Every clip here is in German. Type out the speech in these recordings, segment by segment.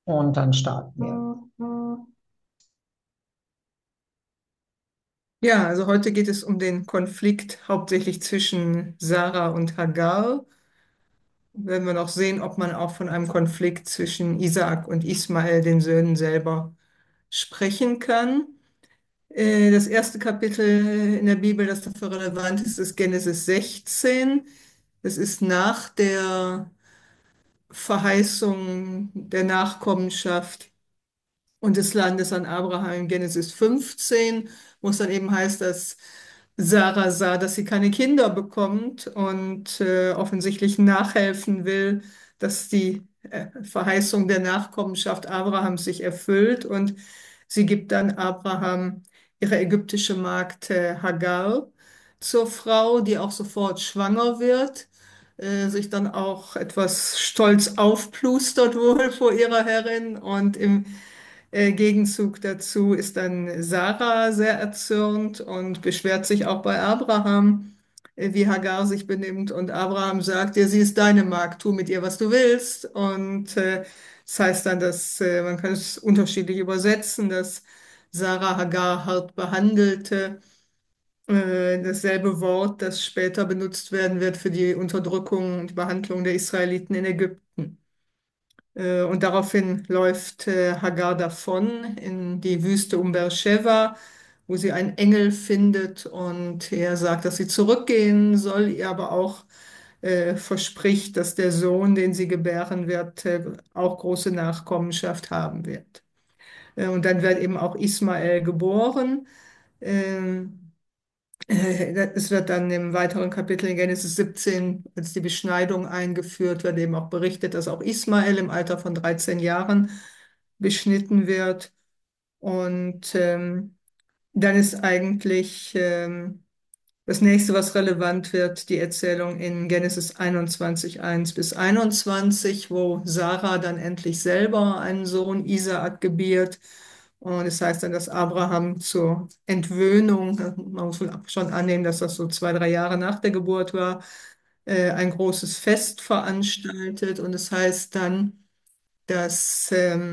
Und dann starten wir. Ja, also heute geht es um den Konflikt hauptsächlich zwischen Sarah und Hagar. Werden wir noch sehen, ob man auch von einem Konflikt zwischen Isaak und Ismael, den Söhnen selber, sprechen kann. Das erste Kapitel in der Bibel, das dafür relevant ist, ist Genesis 16. Das ist nach der Verheißung der Nachkommenschaft und des Landes an Abraham in Genesis 15, wo es dann eben heißt, dass Sarah sah, dass sie keine Kinder bekommt und offensichtlich nachhelfen will, dass die Verheißung der Nachkommenschaft Abrahams sich erfüllt. Und sie gibt dann Abraham ihre ägyptische Magd Hagar zur Frau, die auch sofort schwanger wird, sich dann auch etwas stolz aufplustert wohl vor ihrer Herrin und im Gegenzug dazu ist dann Sarah sehr erzürnt und beschwert sich auch bei Abraham, wie Hagar sich benimmt. Und Abraham sagt ihr, sie ist deine Magd, tu mit ihr, was du willst. Und das heißt dann, dass man kann es unterschiedlich übersetzen, dass Sarah Hagar hart behandelte. Dasselbe Wort, das später benutzt werden wird für die Unterdrückung und Behandlung der Israeliten in Ägypten. Und daraufhin läuft Hagar davon in die Wüste um Beersheba, wo sie einen Engel findet und er sagt, dass sie zurückgehen soll, ihr aber auch verspricht, dass der Sohn, den sie gebären wird, auch große Nachkommenschaft haben wird. Und dann wird eben auch Ismael geboren. Ähm, Es wird dann im weiteren Kapitel in Genesis 17, als die Beschneidung eingeführt wird, eben auch berichtet, dass auch Ismael im Alter von 13 Jahren beschnitten wird. Und dann ist eigentlich das nächste, was relevant wird, die Erzählung in Genesis 21, 1 bis 21, wo Sarah dann endlich selber einen Sohn Isaak gebiert. Und es heißt dann, dass Abraham zur Entwöhnung, man muss wohl schon annehmen, dass das so 2, 3 Jahre nach der Geburt war, ein großes Fest veranstaltet. Und es heißt dann, dass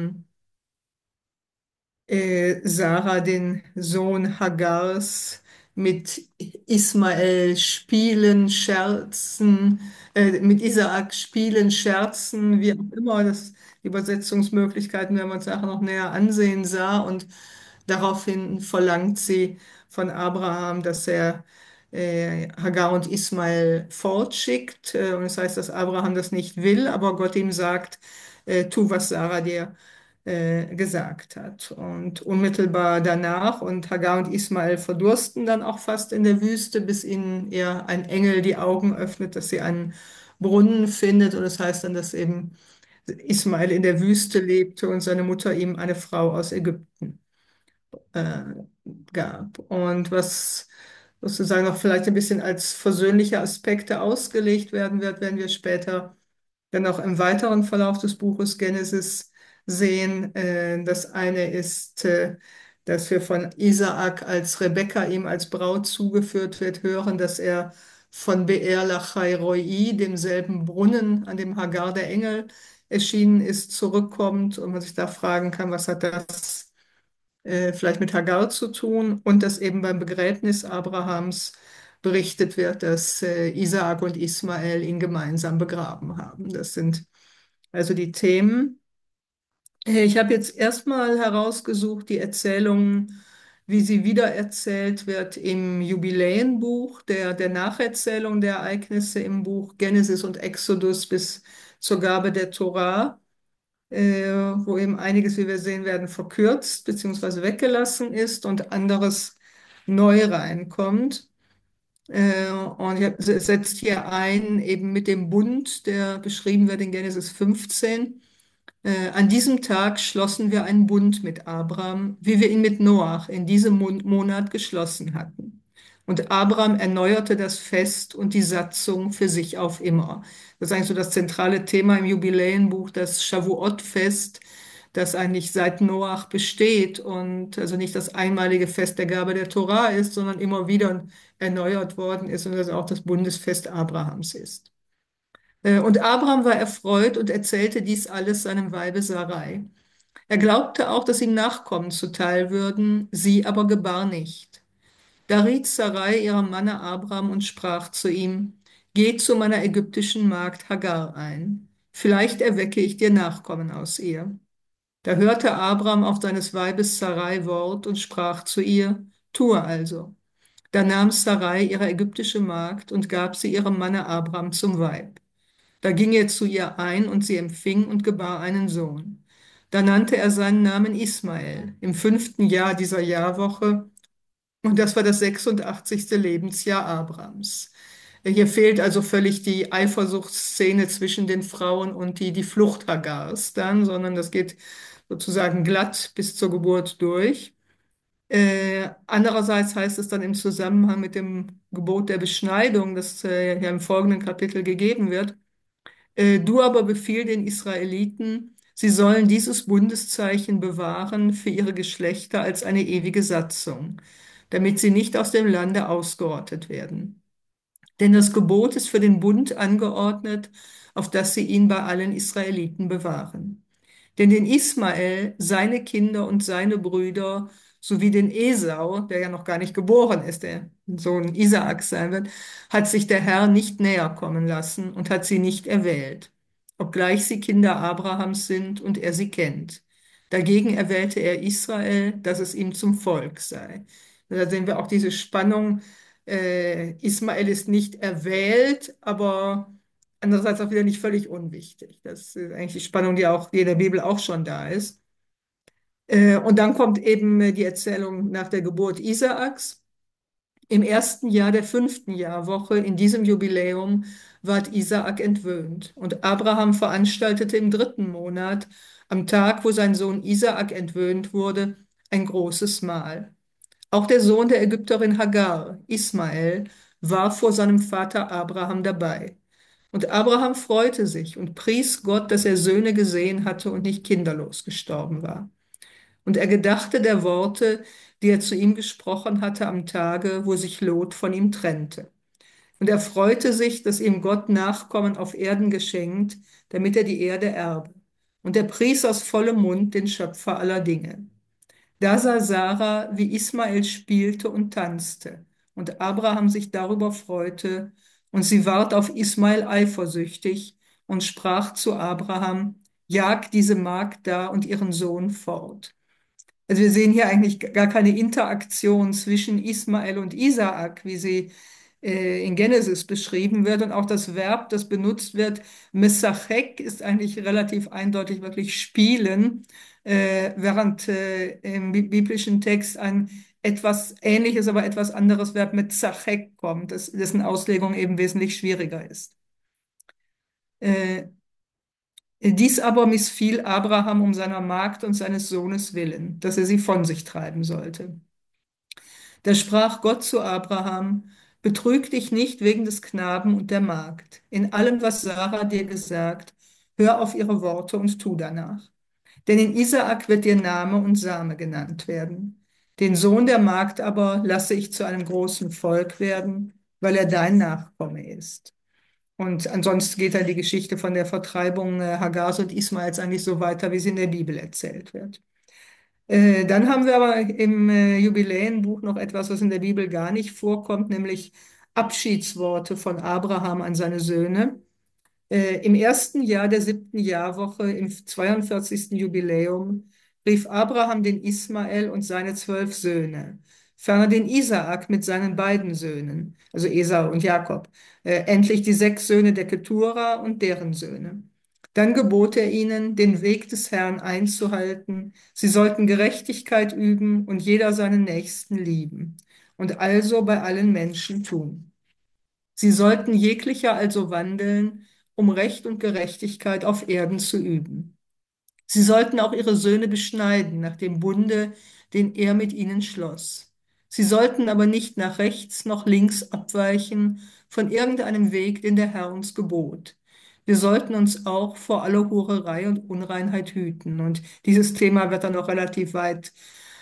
Sarah den Sohn Hagars mit Ismael spielen, scherzen, mit Isaak spielen, scherzen, wie auch immer, das, die Übersetzungsmöglichkeiten werden wir uns nachher noch näher ansehen, sah. Und daraufhin verlangt sie von Abraham, dass er Hagar und Ismael fortschickt. Und es heißt, dass Abraham das nicht will, aber Gott ihm sagt, tu, was Sarah dir gesagt hat. Und unmittelbar danach, und Hagar und Ismael verdursten dann auch fast in der Wüste, bis ihnen eher ein Engel die Augen öffnet, dass sie einen Brunnen findet. Und das heißt dann, dass eben Ismael in der Wüste lebte und seine Mutter ihm eine Frau aus Ägypten äh, gab. Und was sozusagen noch vielleicht ein bisschen als versöhnliche Aspekte ausgelegt werden wird, werden wir später dann auch im weiteren Verlauf des Buches Genesis sehen. Das eine ist, dass wir von Isaak, als Rebekka ihm als Braut zugeführt wird, hören, dass er von Beer Lachai Roi, demselben Brunnen, an dem Hagar der Engel erschienen ist, zurückkommt und man sich da fragen kann, was hat das vielleicht mit Hagar zu tun und dass eben beim Begräbnis Abrahams berichtet wird, dass Isaak und Ismael ihn gemeinsam begraben haben. Das sind also die Themen. Ich habe jetzt erstmal herausgesucht die Erzählung, wie sie wiedererzählt wird im Jubiläenbuch, der Nacherzählung der Ereignisse im Buch Genesis und Exodus bis zur Gabe der Torah, wo eben einiges, wie wir sehen werden, verkürzt bzw. weggelassen ist und anderes neu reinkommt. Und es setzt hier ein, eben mit dem Bund, der beschrieben wird in Genesis 15. An diesem Tag schlossen wir einen Bund mit Abraham, wie wir ihn mit Noach in diesem Monat geschlossen hatten. Und Abraham erneuerte das Fest und die Satzung für sich auf immer. Das ist eigentlich so das zentrale Thema im Jubiläenbuch, das Shavuot-Fest, das eigentlich seit Noach besteht und also nicht das einmalige Fest der Gabe der Torah ist, sondern immer wieder erneuert worden ist und das auch das Bundesfest Abrahams ist. Und Abraham war erfreut und erzählte dies alles seinem Weibe Sarai. Er glaubte auch, dass ihm Nachkommen zuteil würden, sie aber gebar nicht. Da riet Sarai ihrem Manne Abram und sprach zu ihm, Geh zu meiner ägyptischen Magd Hagar ein, vielleicht erwecke ich dir Nachkommen aus ihr. Da hörte Abram auf seines Weibes Sarai Wort und sprach zu ihr, Tue also. Da nahm Sarai ihre ägyptische Magd und gab sie ihrem Manne Abram zum Weib. Da ging er zu ihr ein und sie empfing und gebar einen Sohn. Da nannte er seinen Namen Ismael im 5. Jahr dieser Jahrwoche, und das war das 86. Lebensjahr Abrams. Hier fehlt also völlig die Eifersuchtsszene zwischen den Frauen und die Flucht Hagars dann, sondern das geht sozusagen glatt bis zur Geburt durch. Andererseits heißt es dann im Zusammenhang mit dem Gebot der Beschneidung, das ja im folgenden Kapitel gegeben wird, du aber befiehl den Israeliten, sie sollen dieses Bundeszeichen bewahren für ihre Geschlechter als eine ewige Satzung, damit sie nicht aus dem Lande ausgerottet werden. Denn das Gebot ist für den Bund angeordnet, auf dass sie ihn bei allen Israeliten bewahren. Denn den Ismael, seine Kinder und seine Brüder sowie den Esau, der ja noch gar nicht geboren ist, der Sohn Isaaks sein wird, hat sich der Herr nicht näher kommen lassen und hat sie nicht erwählt, obgleich sie Kinder Abrahams sind und er sie kennt. Dagegen erwählte er Israel, dass es ihm zum Volk sei. Da sehen wir auch diese Spannung. Ismael ist nicht erwählt, aber andererseits auch wieder nicht völlig unwichtig. Das ist eigentlich die Spannung, die in der Bibel auch schon da ist. Und dann kommt eben die Erzählung nach der Geburt Isaaks. Im 1. Jahr der 5. Jahrwoche, in diesem Jubiläum, ward Isaak entwöhnt. Und Abraham veranstaltete im 3. Monat, am Tag, wo sein Sohn Isaak entwöhnt wurde, ein großes Mahl. Auch der Sohn der Ägypterin Hagar, Ismael, war vor seinem Vater Abraham dabei. Und Abraham freute sich und pries Gott, dass er Söhne gesehen hatte und nicht kinderlos gestorben war. Und er gedachte der Worte, die er zu ihm gesprochen hatte am Tage, wo sich Lot von ihm trennte. Und er freute sich, dass ihm Gott Nachkommen auf Erden geschenkt, damit er die Erde erbe. Und er pries aus vollem Mund den Schöpfer aller Dinge. Da sah Sarah, wie Ismael spielte und tanzte, und Abraham sich darüber freute, und sie ward auf Ismael eifersüchtig und sprach zu Abraham, Jag diese Magd da und ihren Sohn fort. Also wir sehen hier eigentlich gar keine Interaktion zwischen Ismael und Isaak, wie sie in Genesis beschrieben wird. Und auch das Verb, das benutzt wird, mesachek, ist eigentlich relativ eindeutig wirklich spielen, während im biblischen Text ein etwas ähnliches, aber etwas anderes Verb mit zachek kommt, dessen Auslegung eben wesentlich schwieriger ist. Äh, Dies aber missfiel Abraham um seiner Magd und seines Sohnes willen, dass er sie von sich treiben sollte. Da sprach Gott zu Abraham, Betrüg dich nicht wegen des Knaben und der Magd. In allem, was Sarah dir gesagt, hör auf ihre Worte und tu danach. Denn in Isaak wird dir Name und Same genannt werden. Den Sohn der Magd aber lasse ich zu einem großen Volk werden, weil er dein Nachkomme ist. Und ansonsten geht dann die Geschichte von der Vertreibung Hagars und Ismaels eigentlich so weiter, wie sie in der Bibel erzählt wird. Dann haben wir aber im Jubiläenbuch noch etwas, was in der Bibel gar nicht vorkommt, nämlich Abschiedsworte von Abraham an seine Söhne. Im 1. Jahr der 7. Jahrwoche, im 42. Jubiläum, rief Abraham den Ismael und seine 12 Söhne, ferner den Isaak mit seinen beiden Söhnen, also Esau und Jakob, endlich die 6 Söhne der Ketura und deren Söhne. Dann gebot er ihnen, den Weg des Herrn einzuhalten. Sie sollten Gerechtigkeit üben und jeder seinen Nächsten lieben und also bei allen Menschen tun. Sie sollten jeglicher also wandeln, um Recht und Gerechtigkeit auf Erden zu üben. Sie sollten auch ihre Söhne beschneiden nach dem Bunde, den er mit ihnen schloss. Sie sollten aber nicht nach rechts noch links abweichen von irgendeinem Weg, den der Herr uns gebot. Wir sollten uns auch vor aller Hurerei und Unreinheit hüten. Und dieses Thema wird dann noch relativ weit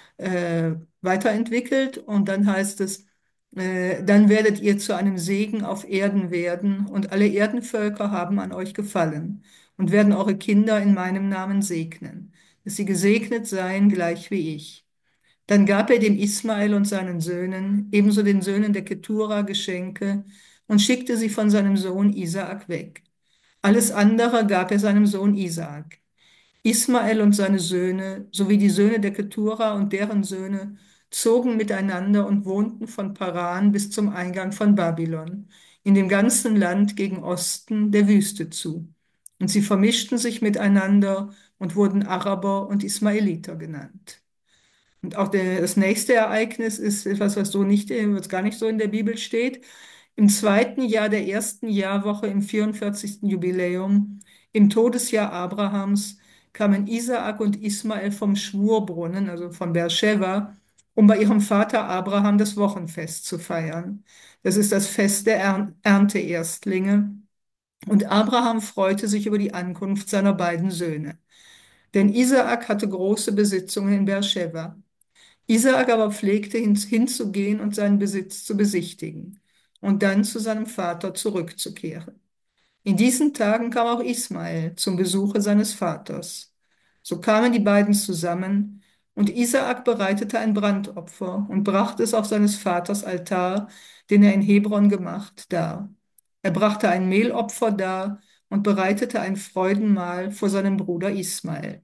weiterentwickelt. Und dann heißt es, dann werdet ihr zu einem Segen auf Erden werden, und alle Erdenvölker haben an euch gefallen und werden eure Kinder in meinem Namen segnen. dass sie gesegnet seien, gleich wie ich. Dann gab er dem Ismael und seinen Söhnen, ebenso den Söhnen der Ketura, Geschenke und schickte sie von seinem Sohn Isaak weg. Alles andere gab er seinem Sohn Isaak. Ismael und seine Söhne sowie die Söhne der Ketura und deren Söhne zogen miteinander und wohnten von Paran bis zum Eingang von Babylon, in dem ganzen Land gegen Osten der Wüste zu. Und sie vermischten sich miteinander und wurden Araber und Ismaeliter genannt. Und auch das nächste Ereignis ist etwas, was so nicht, was gar nicht so in der Bibel steht. Im zweiten Jahr der ersten Jahrwoche im 44. Jubiläum, im Todesjahr Abrahams, kamen Isaak und Ismael vom Schwurbrunnen, also von Beersheba, um bei ihrem Vater Abraham das Wochenfest zu feiern. Das ist das Fest der Ernteerstlinge. Und Abraham freute sich über die Ankunft seiner beiden Söhne. Denn Isaak hatte große Besitzungen in Beersheba. Isaak aber pflegte hinzugehen und seinen Besitz zu besichtigen und dann zu seinem Vater zurückzukehren. In diesen Tagen kam auch Ismael zum Besuche seines Vaters. So kamen die beiden zusammen, und Isaak bereitete ein Brandopfer und brachte es auf seines Vaters Altar, den er in Hebron gemacht, dar. Er brachte ein Mehlopfer dar und bereitete ein Freudenmahl vor seinem Bruder Ismael.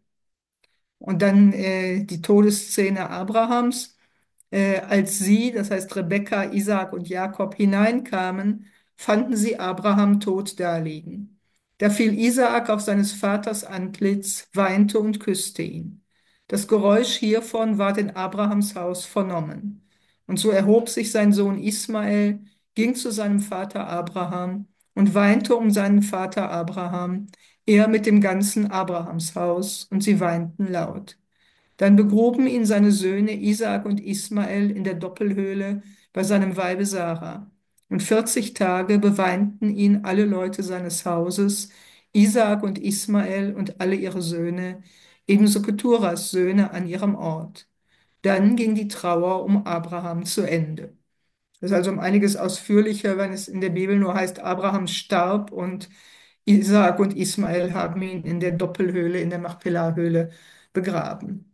Und dann die Todesszene Abrahams. Als sie, das heißt Rebekka, Isaak und Jakob, hineinkamen, fanden sie Abraham tot daliegen. Da fiel Isaak auf seines Vaters Antlitz, weinte und küsste ihn. Das Geräusch hiervon ward in Abrahams Haus vernommen. Und so erhob sich sein Sohn Ismael, ging zu seinem Vater Abraham und weinte um seinen Vater Abraham, er mit dem ganzen Abrahamshaus, und sie weinten laut. Dann begruben ihn seine Söhne Isaak und Ismael in der Doppelhöhle bei seinem Weibe Sarah. Und 40 Tage beweinten ihn alle Leute seines Hauses, Isaak und Ismael und alle ihre Söhne, ebenso Keturas Söhne an ihrem Ort. Dann ging die Trauer um Abraham zu Ende. Das ist also um einiges ausführlicher, wenn es in der Bibel nur heißt, Abraham starb und Isaak und Ismael haben ihn in der Doppelhöhle, in der Machpelah-Höhle begraben.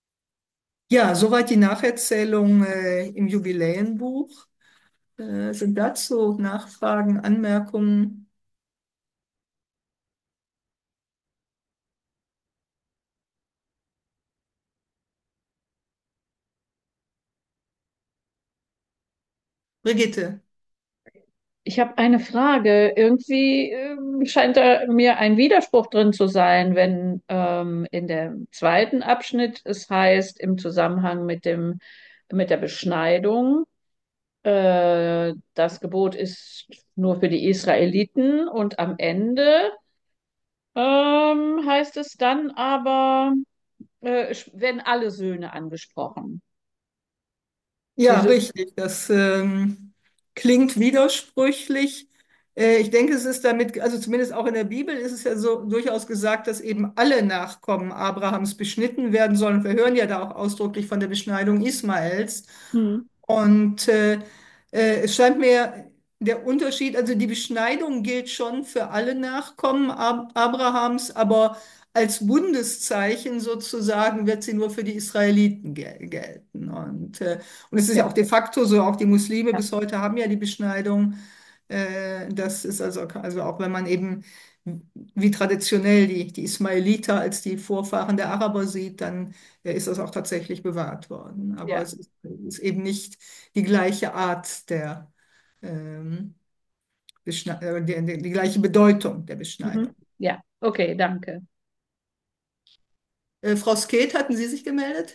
Ja, soweit die Nacherzählung im Jubiläenbuch. Sind dazu Nachfragen, Anmerkungen? Brigitte. Ich habe eine Frage. Irgendwie scheint da mir ein Widerspruch drin zu sein, wenn in dem zweiten Abschnitt es heißt, im Zusammenhang mit der Beschneidung, das Gebot ist nur für die Israeliten und am Ende heißt es dann aber, werden alle Söhne angesprochen. Ja, Wieso? richtig. Das klingt widersprüchlich. Ich denke, es ist damit, also zumindest auch in der Bibel ist es ja so durchaus gesagt, dass eben alle Nachkommen Abrahams beschnitten werden sollen. Wir hören ja da auch ausdrücklich von der Beschneidung Ismaels. Hm. Und es scheint mir der Unterschied, also die Beschneidung gilt schon für alle Nachkommen Abrahams, aber als Bundeszeichen sozusagen wird sie nur für die Israeliten gelten. Und es ist ja Ja, auch de facto so, auch die Muslime ja. bis heute haben ja die Beschneidung. Das ist also auch wenn man eben wie traditionell die Ismailiter als die Vorfahren der Araber sieht, dann ist das auch tatsächlich bewahrt worden. Aber Ja. es ist eben nicht die gleiche Art der ähm, die gleiche Bedeutung der Mhm. Beschneidung. Ja, okay, danke. Frau Skeet, hatten Sie sich gemeldet?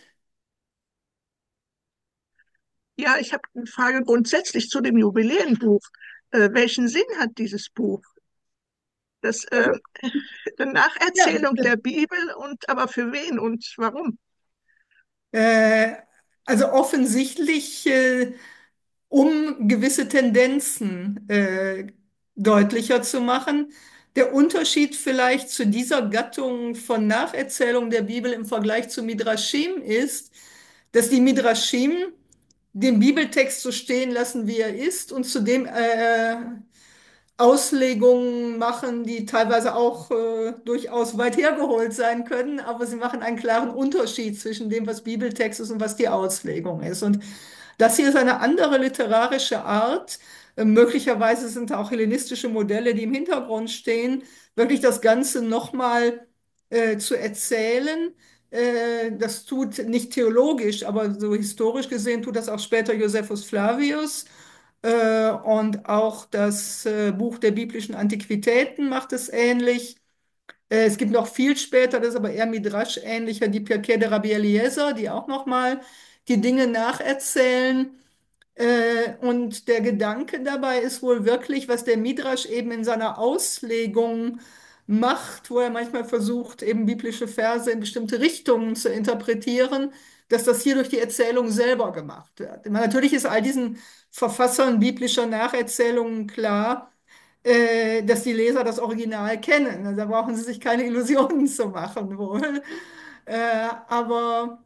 Ja, ich habe eine Frage grundsätzlich zu dem Jubiläenbuch. Welchen Sinn hat dieses Buch? Das eine Ja, Nacherzählung der Bibel und aber für wen und warum? äh, also offensichtlich, um gewisse Tendenzen deutlicher zu machen. Der Unterschied vielleicht zu dieser Gattung von Nacherzählung der Bibel im Vergleich zu Midrashim ist, dass die Midrashim den Bibeltext so stehen lassen, wie er ist, und zudem Auslegungen machen, die teilweise auch durchaus weit hergeholt sein können, aber sie machen einen klaren Unterschied zwischen dem, was Bibeltext ist und was die Auslegung ist. Und das hier ist eine andere literarische Art. Möglicherweise sind da auch hellenistische Modelle, die im Hintergrund stehen, wirklich das Ganze nochmal zu erzählen. Das tut nicht theologisch, aber so historisch gesehen tut das auch später Josephus Flavius. Und auch das Buch der biblischen Antiquitäten macht es ähnlich. Es gibt noch viel später, das ist aber eher Midrash-ähnlicher, die Pirkei de Rabbi Eliezer, die auch nochmal die Dinge nacherzählen. Und der Gedanke dabei ist wohl wirklich, was der Midrash eben in seiner Auslegung macht, wo er manchmal versucht, eben biblische Verse in bestimmte Richtungen zu interpretieren, dass das hier durch die Erzählung selber gemacht wird. Natürlich ist all diesen Verfassern biblischer Nacherzählungen klar, dass die Leser das Original kennen. Also da brauchen sie sich keine Illusionen zu machen wohl. Aber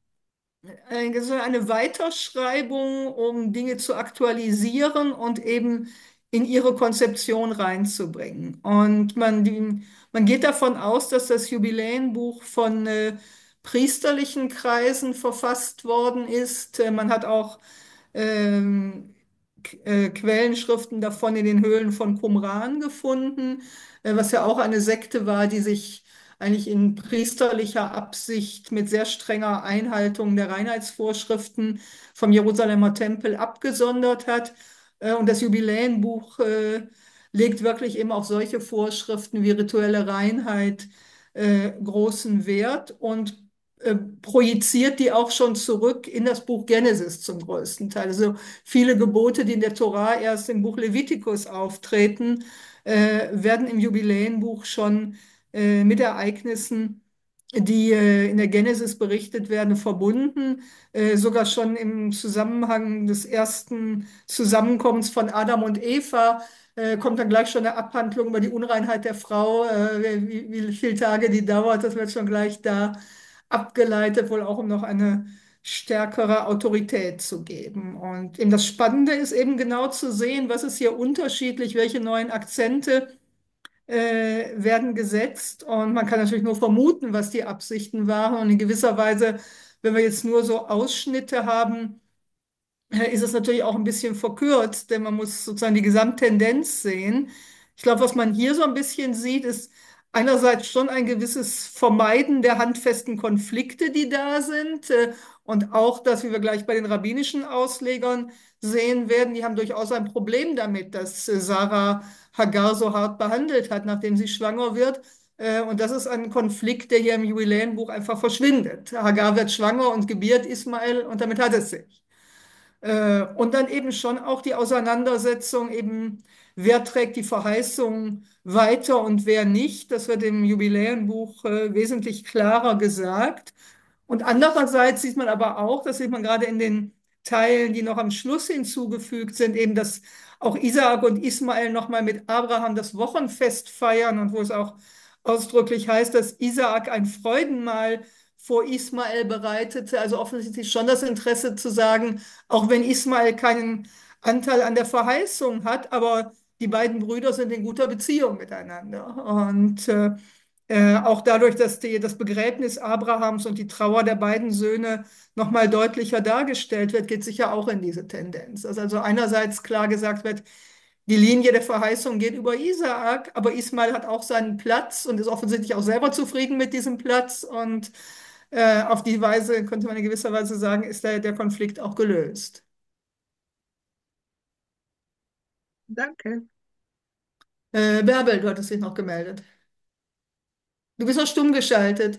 so eine Weiterschreibung, um Dinge zu aktualisieren und eben in ihre Konzeption reinzubringen. Und man geht davon aus, dass das Jubiläenbuch von priesterlichen Kreisen verfasst worden ist. Man hat auch ähm, Quellenschriften davon in den Höhlen von Qumran gefunden, was ja auch eine Sekte war, die sich eigentlich in priesterlicher Absicht mit sehr strenger Einhaltung der Reinheitsvorschriften vom Jerusalemer Tempel abgesondert hat. Und das Jubiläenbuch legt wirklich eben auf solche Vorschriften wie rituelle Reinheit großen Wert und projiziert die auch schon zurück in das Buch Genesis zum größten Teil. Also viele Gebote, die in der Tora erst im Buch Levitikus auftreten, werden im Jubiläenbuch schon mit Ereignissen, die in der Genesis berichtet werden, verbunden. Sogar schon im Zusammenhang des ersten Zusammenkommens von Adam und Eva kommt dann gleich schon eine Abhandlung über die Unreinheit der Frau, wie viele Tage die dauert, das wird schon gleich da abgeleitet, wohl auch um noch eine stärkere Autorität zu geben. Und eben das Spannende ist eben genau zu sehen, was ist hier unterschiedlich, welche neuen Akzente werden gesetzt. Und man kann natürlich nur vermuten, was die Absichten waren. Und in gewisser Weise, wenn wir jetzt nur so Ausschnitte haben, ist es natürlich auch ein bisschen verkürzt, denn man muss sozusagen die Gesamttendenz sehen. Ich glaube, was man hier so ein bisschen sieht, ist einerseits schon ein gewisses Vermeiden der handfesten Konflikte, die da sind, und auch das, wie wir gleich bei den rabbinischen Auslegern sehen werden, die haben durchaus ein Problem damit, dass Sarah Hagar so hart behandelt hat, nachdem sie schwanger wird. Und das ist ein Konflikt, der hier im Jubiläenbuch einfach verschwindet. Hagar wird schwanger und gebiert Ismael und damit hat es sich. Und dann eben schon auch die Auseinandersetzung eben, wer trägt die Verheißung weiter und wer nicht. Das wird im Jubiläenbuch wesentlich klarer gesagt. Und andererseits sieht man aber auch, das sieht man gerade in den Teilen, die noch am Schluss hinzugefügt sind, eben, dass auch Isaak und Ismael nochmal mit Abraham das Wochenfest feiern und wo es auch ausdrücklich heißt, dass Isaak ein Freudenmahl vor Ismael bereitete. Also offensichtlich schon das Interesse zu sagen, auch wenn Ismael keinen Anteil an der Verheißung hat, aber die beiden Brüder sind in guter Beziehung miteinander. Und auch dadurch, dass das Begräbnis Abrahams und die Trauer der beiden Söhne nochmal deutlicher dargestellt wird, geht sicher auch in diese Tendenz. Dass also einerseits klar gesagt wird, die Linie der Verheißung geht über Isaak, aber Ismael hat auch seinen Platz und ist offensichtlich auch selber zufrieden mit diesem Platz. Und auf die Weise könnte man in gewisser Weise sagen, ist der Konflikt auch gelöst. Danke. Bärbel, du hattest dich noch gemeldet. Du bist noch stumm geschaltet.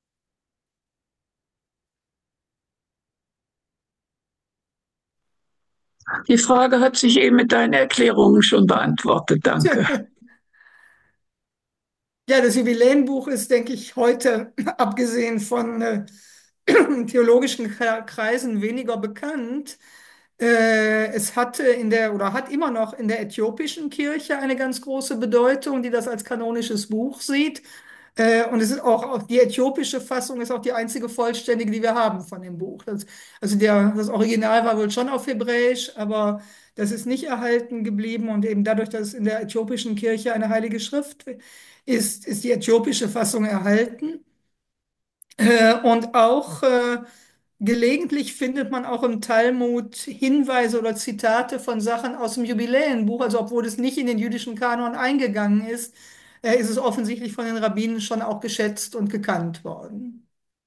Die Frage hat sich eben mit deinen Erklärungen schon beantwortet. Danke. Ja, das Jubiläenbuch ist, denke ich, heute, abgesehen von theologischen Kreisen, weniger bekannt. Es hatte oder hat immer noch in der äthiopischen Kirche eine ganz große Bedeutung, die das als kanonisches Buch sieht. Und es ist auch die äthiopische Fassung ist auch die einzige vollständige, die wir haben von dem Buch. Das Original war wohl schon auf Hebräisch, aber Das ist nicht erhalten geblieben und eben dadurch, dass es in der äthiopischen Kirche eine heilige Schrift ist, ist die äthiopische Fassung erhalten. Und auch gelegentlich findet man auch im Talmud Hinweise oder Zitate von Sachen aus dem Jubiläenbuch. Also obwohl es nicht in den jüdischen Kanon eingegangen ist, ist es offensichtlich von den Rabbinen schon auch geschätzt und gekannt worden.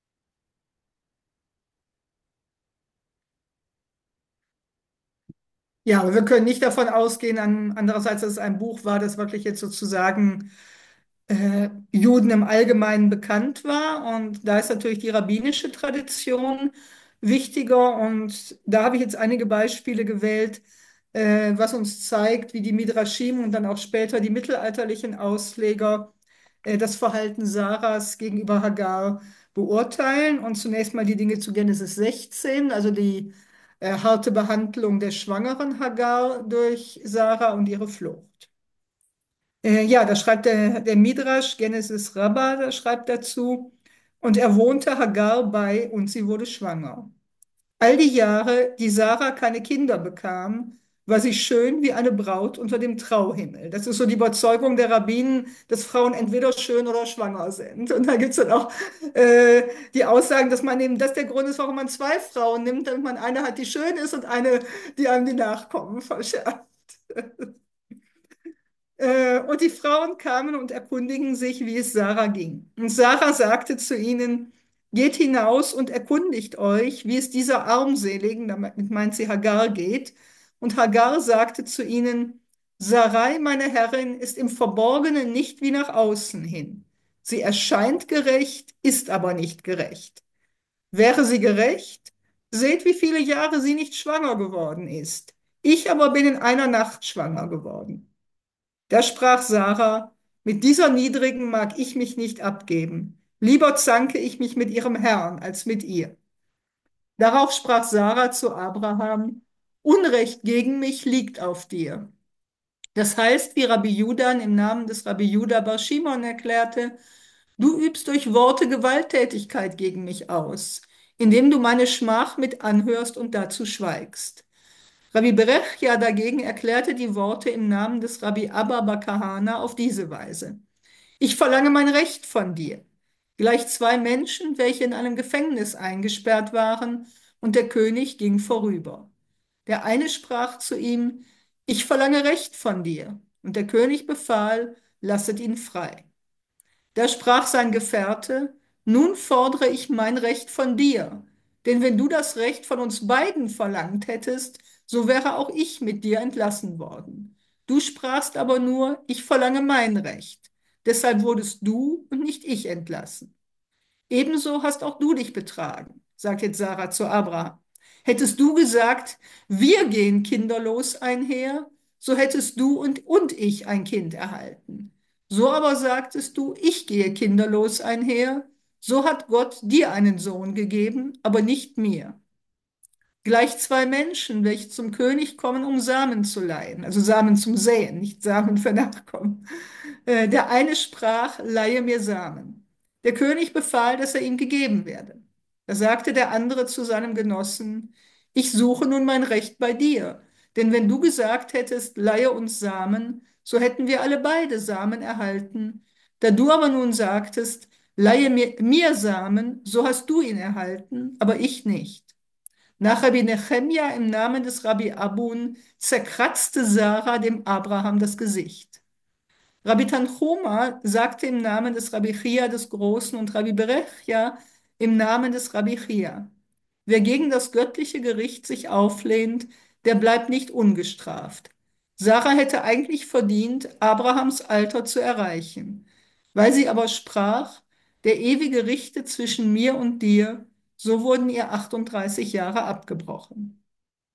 Ja, aber wir können nicht davon ausgehen, andererseits, dass es ein Buch war, das wirklich jetzt sozusagen Juden im Allgemeinen bekannt war. Und da ist natürlich die rabbinische Tradition wichtiger. Und da habe ich jetzt einige Beispiele gewählt, was uns zeigt, wie die Midrashim und dann auch später die mittelalterlichen Ausleger das Verhalten Sarahs gegenüber Hagar beurteilen. Und zunächst mal die Dinge zu Genesis 16, also die harte Behandlung der schwangeren Hagar durch Sarah und ihre Flucht. Ja, da schreibt der Midrash, Genesis Rabbah, da schreibt dazu, und er wohnte Hagar bei und sie wurde schwanger. All die Jahre, die Sarah keine Kinder bekam, war sie schön wie eine Braut unter dem Trauhimmel. Das ist so die Überzeugung der Rabbinen, dass Frauen entweder schön oder schwanger sind. Und da gibt es dann auch die Aussagen, dass man eben, das der Grund ist, warum man zwei Frauen nimmt, damit man eine hat, die schön ist und eine, die einem die Nachkommen verschafft. Und die Frauen kamen und erkundigen sich, wie es Sarah ging. Und Sarah sagte zu ihnen, geht hinaus und erkundigt euch, wie es dieser Armseligen, damit meint sie Hagar, geht. Und Hagar sagte zu ihnen, Sarai, meine Herrin, ist im Verborgenen nicht wie nach außen hin. Sie erscheint gerecht, ist aber nicht gerecht. Wäre sie gerecht, seht, wie viele Jahre sie nicht schwanger geworden ist. Ich aber bin in einer Nacht schwanger geworden. Da sprach Sarah, mit dieser Niedrigen mag ich mich nicht abgeben. Lieber zanke ich mich mit ihrem Herrn als mit ihr. Darauf sprach Sarah zu Abraham, Unrecht gegen mich liegt auf dir. Das heißt, wie Rabbi Judan im Namen des Rabbi Juda bar Shimon erklärte, du übst durch Worte Gewalttätigkeit gegen mich aus, indem du meine Schmach mit anhörst und dazu schweigst. Rabbi Berechia dagegen erklärte die Worte im Namen des Rabbi Abba bar Kahana auf diese Weise. Ich verlange mein Recht von dir. Gleich zwei Menschen, welche in einem Gefängnis eingesperrt waren, und der König ging vorüber. Der eine sprach zu ihm, ich verlange Recht von dir. Und der König befahl, lasset ihn frei. Da sprach sein Gefährte, nun fordere ich mein Recht von dir, denn wenn du das Recht von uns beiden verlangt hättest, so wäre auch ich mit dir entlassen worden. Du sprachst aber nur, ich verlange mein Recht. Deshalb wurdest du und nicht ich entlassen. Ebenso hast auch du dich betragen, sagt jetzt Sarah zu Abraham. Hättest du gesagt, wir gehen kinderlos einher, so hättest du und ich ein Kind erhalten. So aber sagtest du, ich gehe kinderlos einher, so hat Gott dir einen Sohn gegeben, aber nicht mir. Gleich zwei Menschen, welche zum König kommen, um Samen zu leihen, also Samen zum Säen, nicht Samen für Nachkommen. Der eine sprach, leihe mir Samen. Der König befahl, dass er ihm gegeben werde. Da sagte der andere zu seinem Genossen, ich suche nun mein Recht bei dir, denn wenn du gesagt hättest, leihe uns Samen, so hätten wir alle beide Samen erhalten. Da du aber nun sagtest, leihe mir Samen, so hast du ihn erhalten, aber ich nicht. Nach Rabbi Nechemja im Namen des Rabbi Abun zerkratzte Sarah dem Abraham das Gesicht. Rabbi Tanchuma sagte im Namen des Rabbi Chia des Großen und Rabbi Berechia im Namen des Rabbi Chia, wer gegen das göttliche Gericht sich auflehnt, der bleibt nicht ungestraft. Sarah hätte eigentlich verdient, Abrahams Alter zu erreichen. Weil sie aber sprach, der ewige Richte zwischen mir und dir, so wurden ihr 38 Jahre abgebrochen.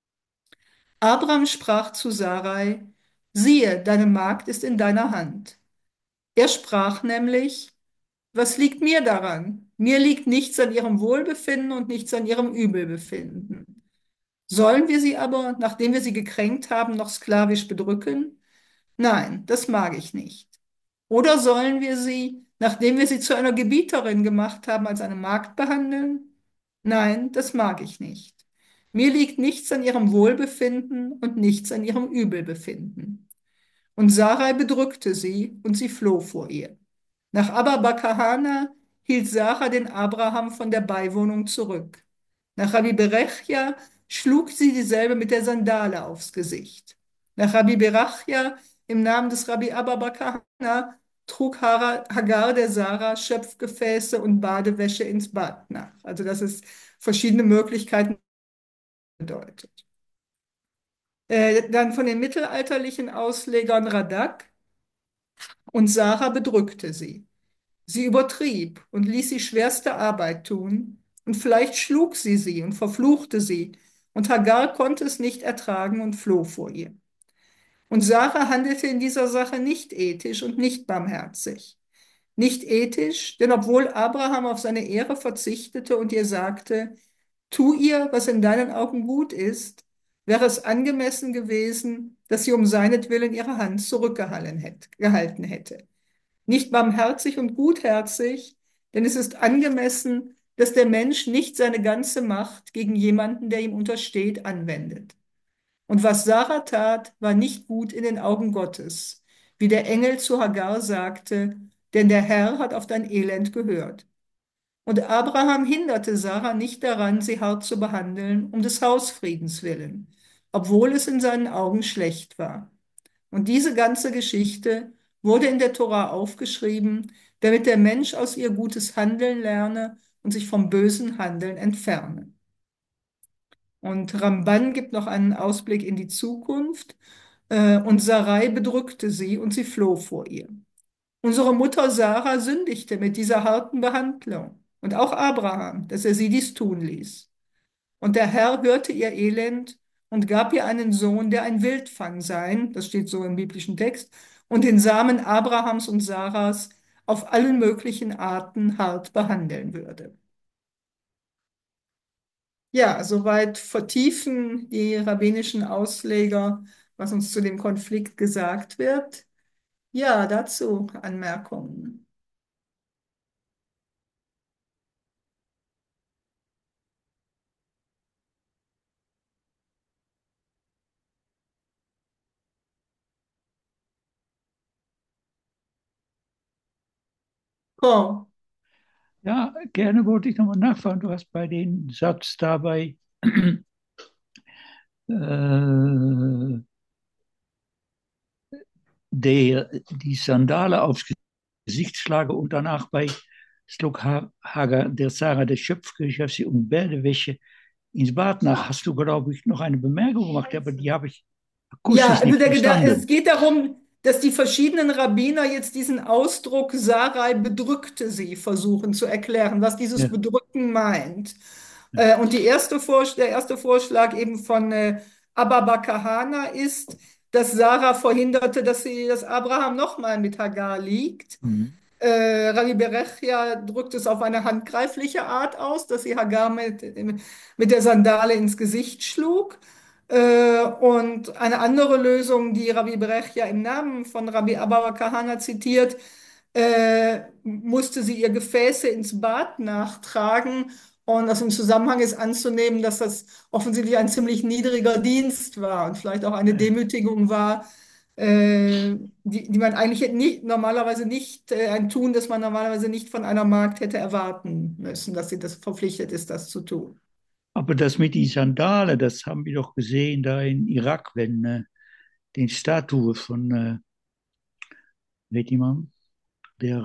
Abraham sprach zu Sarai, siehe, deine Magd ist in deiner Hand. Er sprach nämlich, was liegt mir daran? Mir liegt nichts an ihrem Wohlbefinden und nichts an ihrem Übelbefinden. Sollen wir sie aber, nachdem wir sie gekränkt haben, noch sklavisch bedrücken? Nein, das mag ich nicht. Oder sollen wir sie, nachdem wir sie zu einer Gebieterin gemacht haben, als eine Magd behandeln? Nein, das mag ich nicht. Mir liegt nichts an ihrem Wohlbefinden und nichts an ihrem Übelbefinden. Und Sarai bedrückte sie und sie floh vor ihr. Nach Abba Bakahana hielt Sarah den Abraham von der Beiwohnung zurück. Nach Rabbi Berechia schlug sie dieselbe mit der Sandale aufs Gesicht. Nach Rabbi Berachia, im Namen des Rabbi Abba Bakahana, trug Hagar der Sarah Schöpfgefäße und Badewäsche ins Bad nach. Also das ist verschiedene Möglichkeiten bedeutet. Dann von den mittelalterlichen Auslegern Radak: und Sarah bedrückte sie. Sie übertrieb und ließ sie schwerste Arbeit tun, und vielleicht schlug sie und verfluchte sie, und Hagar konnte es nicht ertragen und floh vor ihr. Und Sarah handelte in dieser Sache nicht ethisch und nicht barmherzig. Nicht ethisch, denn obwohl Abraham auf seine Ehre verzichtete und ihr sagte, tu ihr, was in deinen Augen gut ist, wäre es angemessen gewesen, dass sie um seinetwillen ihre Hand gehalten hätte. Nicht barmherzig und gutherzig, denn es ist angemessen, dass der Mensch nicht seine ganze Macht gegen jemanden, der ihm untersteht, anwendet. Und was Sarah tat, war nicht gut in den Augen Gottes, wie der Engel zu Hagar sagte, denn der Herr hat auf dein Elend gehört. Und Abraham hinderte Sarah nicht daran, sie hart zu behandeln, um des Hausfriedens willen, obwohl es in seinen Augen schlecht war. Und diese ganze Geschichte wurde in der Tora aufgeschrieben, damit der Mensch aus ihr gutes Handeln lerne und sich vom bösen Handeln entferne. Und Ramban gibt noch einen Ausblick in die Zukunft. Und Sarai bedrückte sie und sie floh vor ihr. Unsere Mutter Sarah sündigte mit dieser harten Behandlung und auch Abraham, dass er sie dies tun ließ. Und der Herr hörte ihr Elend und gab ihr einen Sohn, der ein Wildfang sein, das steht so im biblischen Text, und den Samen Abrahams und Sarahs auf allen möglichen Arten hart behandeln würde. Ja, soweit vertiefen die rabbinischen Ausleger, was uns zu dem Konflikt gesagt wird. Ja, dazu Anmerkungen. Oh, Ja, gerne wollte ich nochmal nachfragen. Du hast bei dem Satz dabei die Sandale aufs Gesicht schlage und danach bei Slok Hager der Sarah der Schöpfgefäße und Badewäsche ins Bad nach. Hast du, glaube ich, noch eine Bemerkung gemacht, aber die habe ich ja, akustisch also nicht es verstanden. geht darum, dass die verschiedenen Rabbiner jetzt diesen Ausdruck Sarai bedrückte sie versuchen zu erklären, was dieses Ja, Bedrücken meint. ja. Und der erste Vorschlag eben von Abba Bakahana ist, dass Sarah verhinderte, dass Abraham nochmal mit Hagar liegt. Mhm. Rabbi Berechia drückt es auf eine handgreifliche Art aus, dass sie Hagar mit der Sandale ins Gesicht schlug. Und eine andere Lösung, die Rabbi Berechia im Namen von Rabbi Abba Kahana zitiert, musste sie ihr Gefäße ins Bad nachtragen. Und aus dem Zusammenhang ist anzunehmen, dass das offensichtlich ein ziemlich niedriger Dienst war und vielleicht auch eine Demütigung war, die man eigentlich normalerweise nicht, ein Tun, das man normalerweise nicht von einer Magd hätte erwarten müssen, dass sie das verpflichtet ist, das zu tun. Aber das mit die Sandale, das haben wir doch gesehen da in Irak, wenn den Statue von, weet jemand, der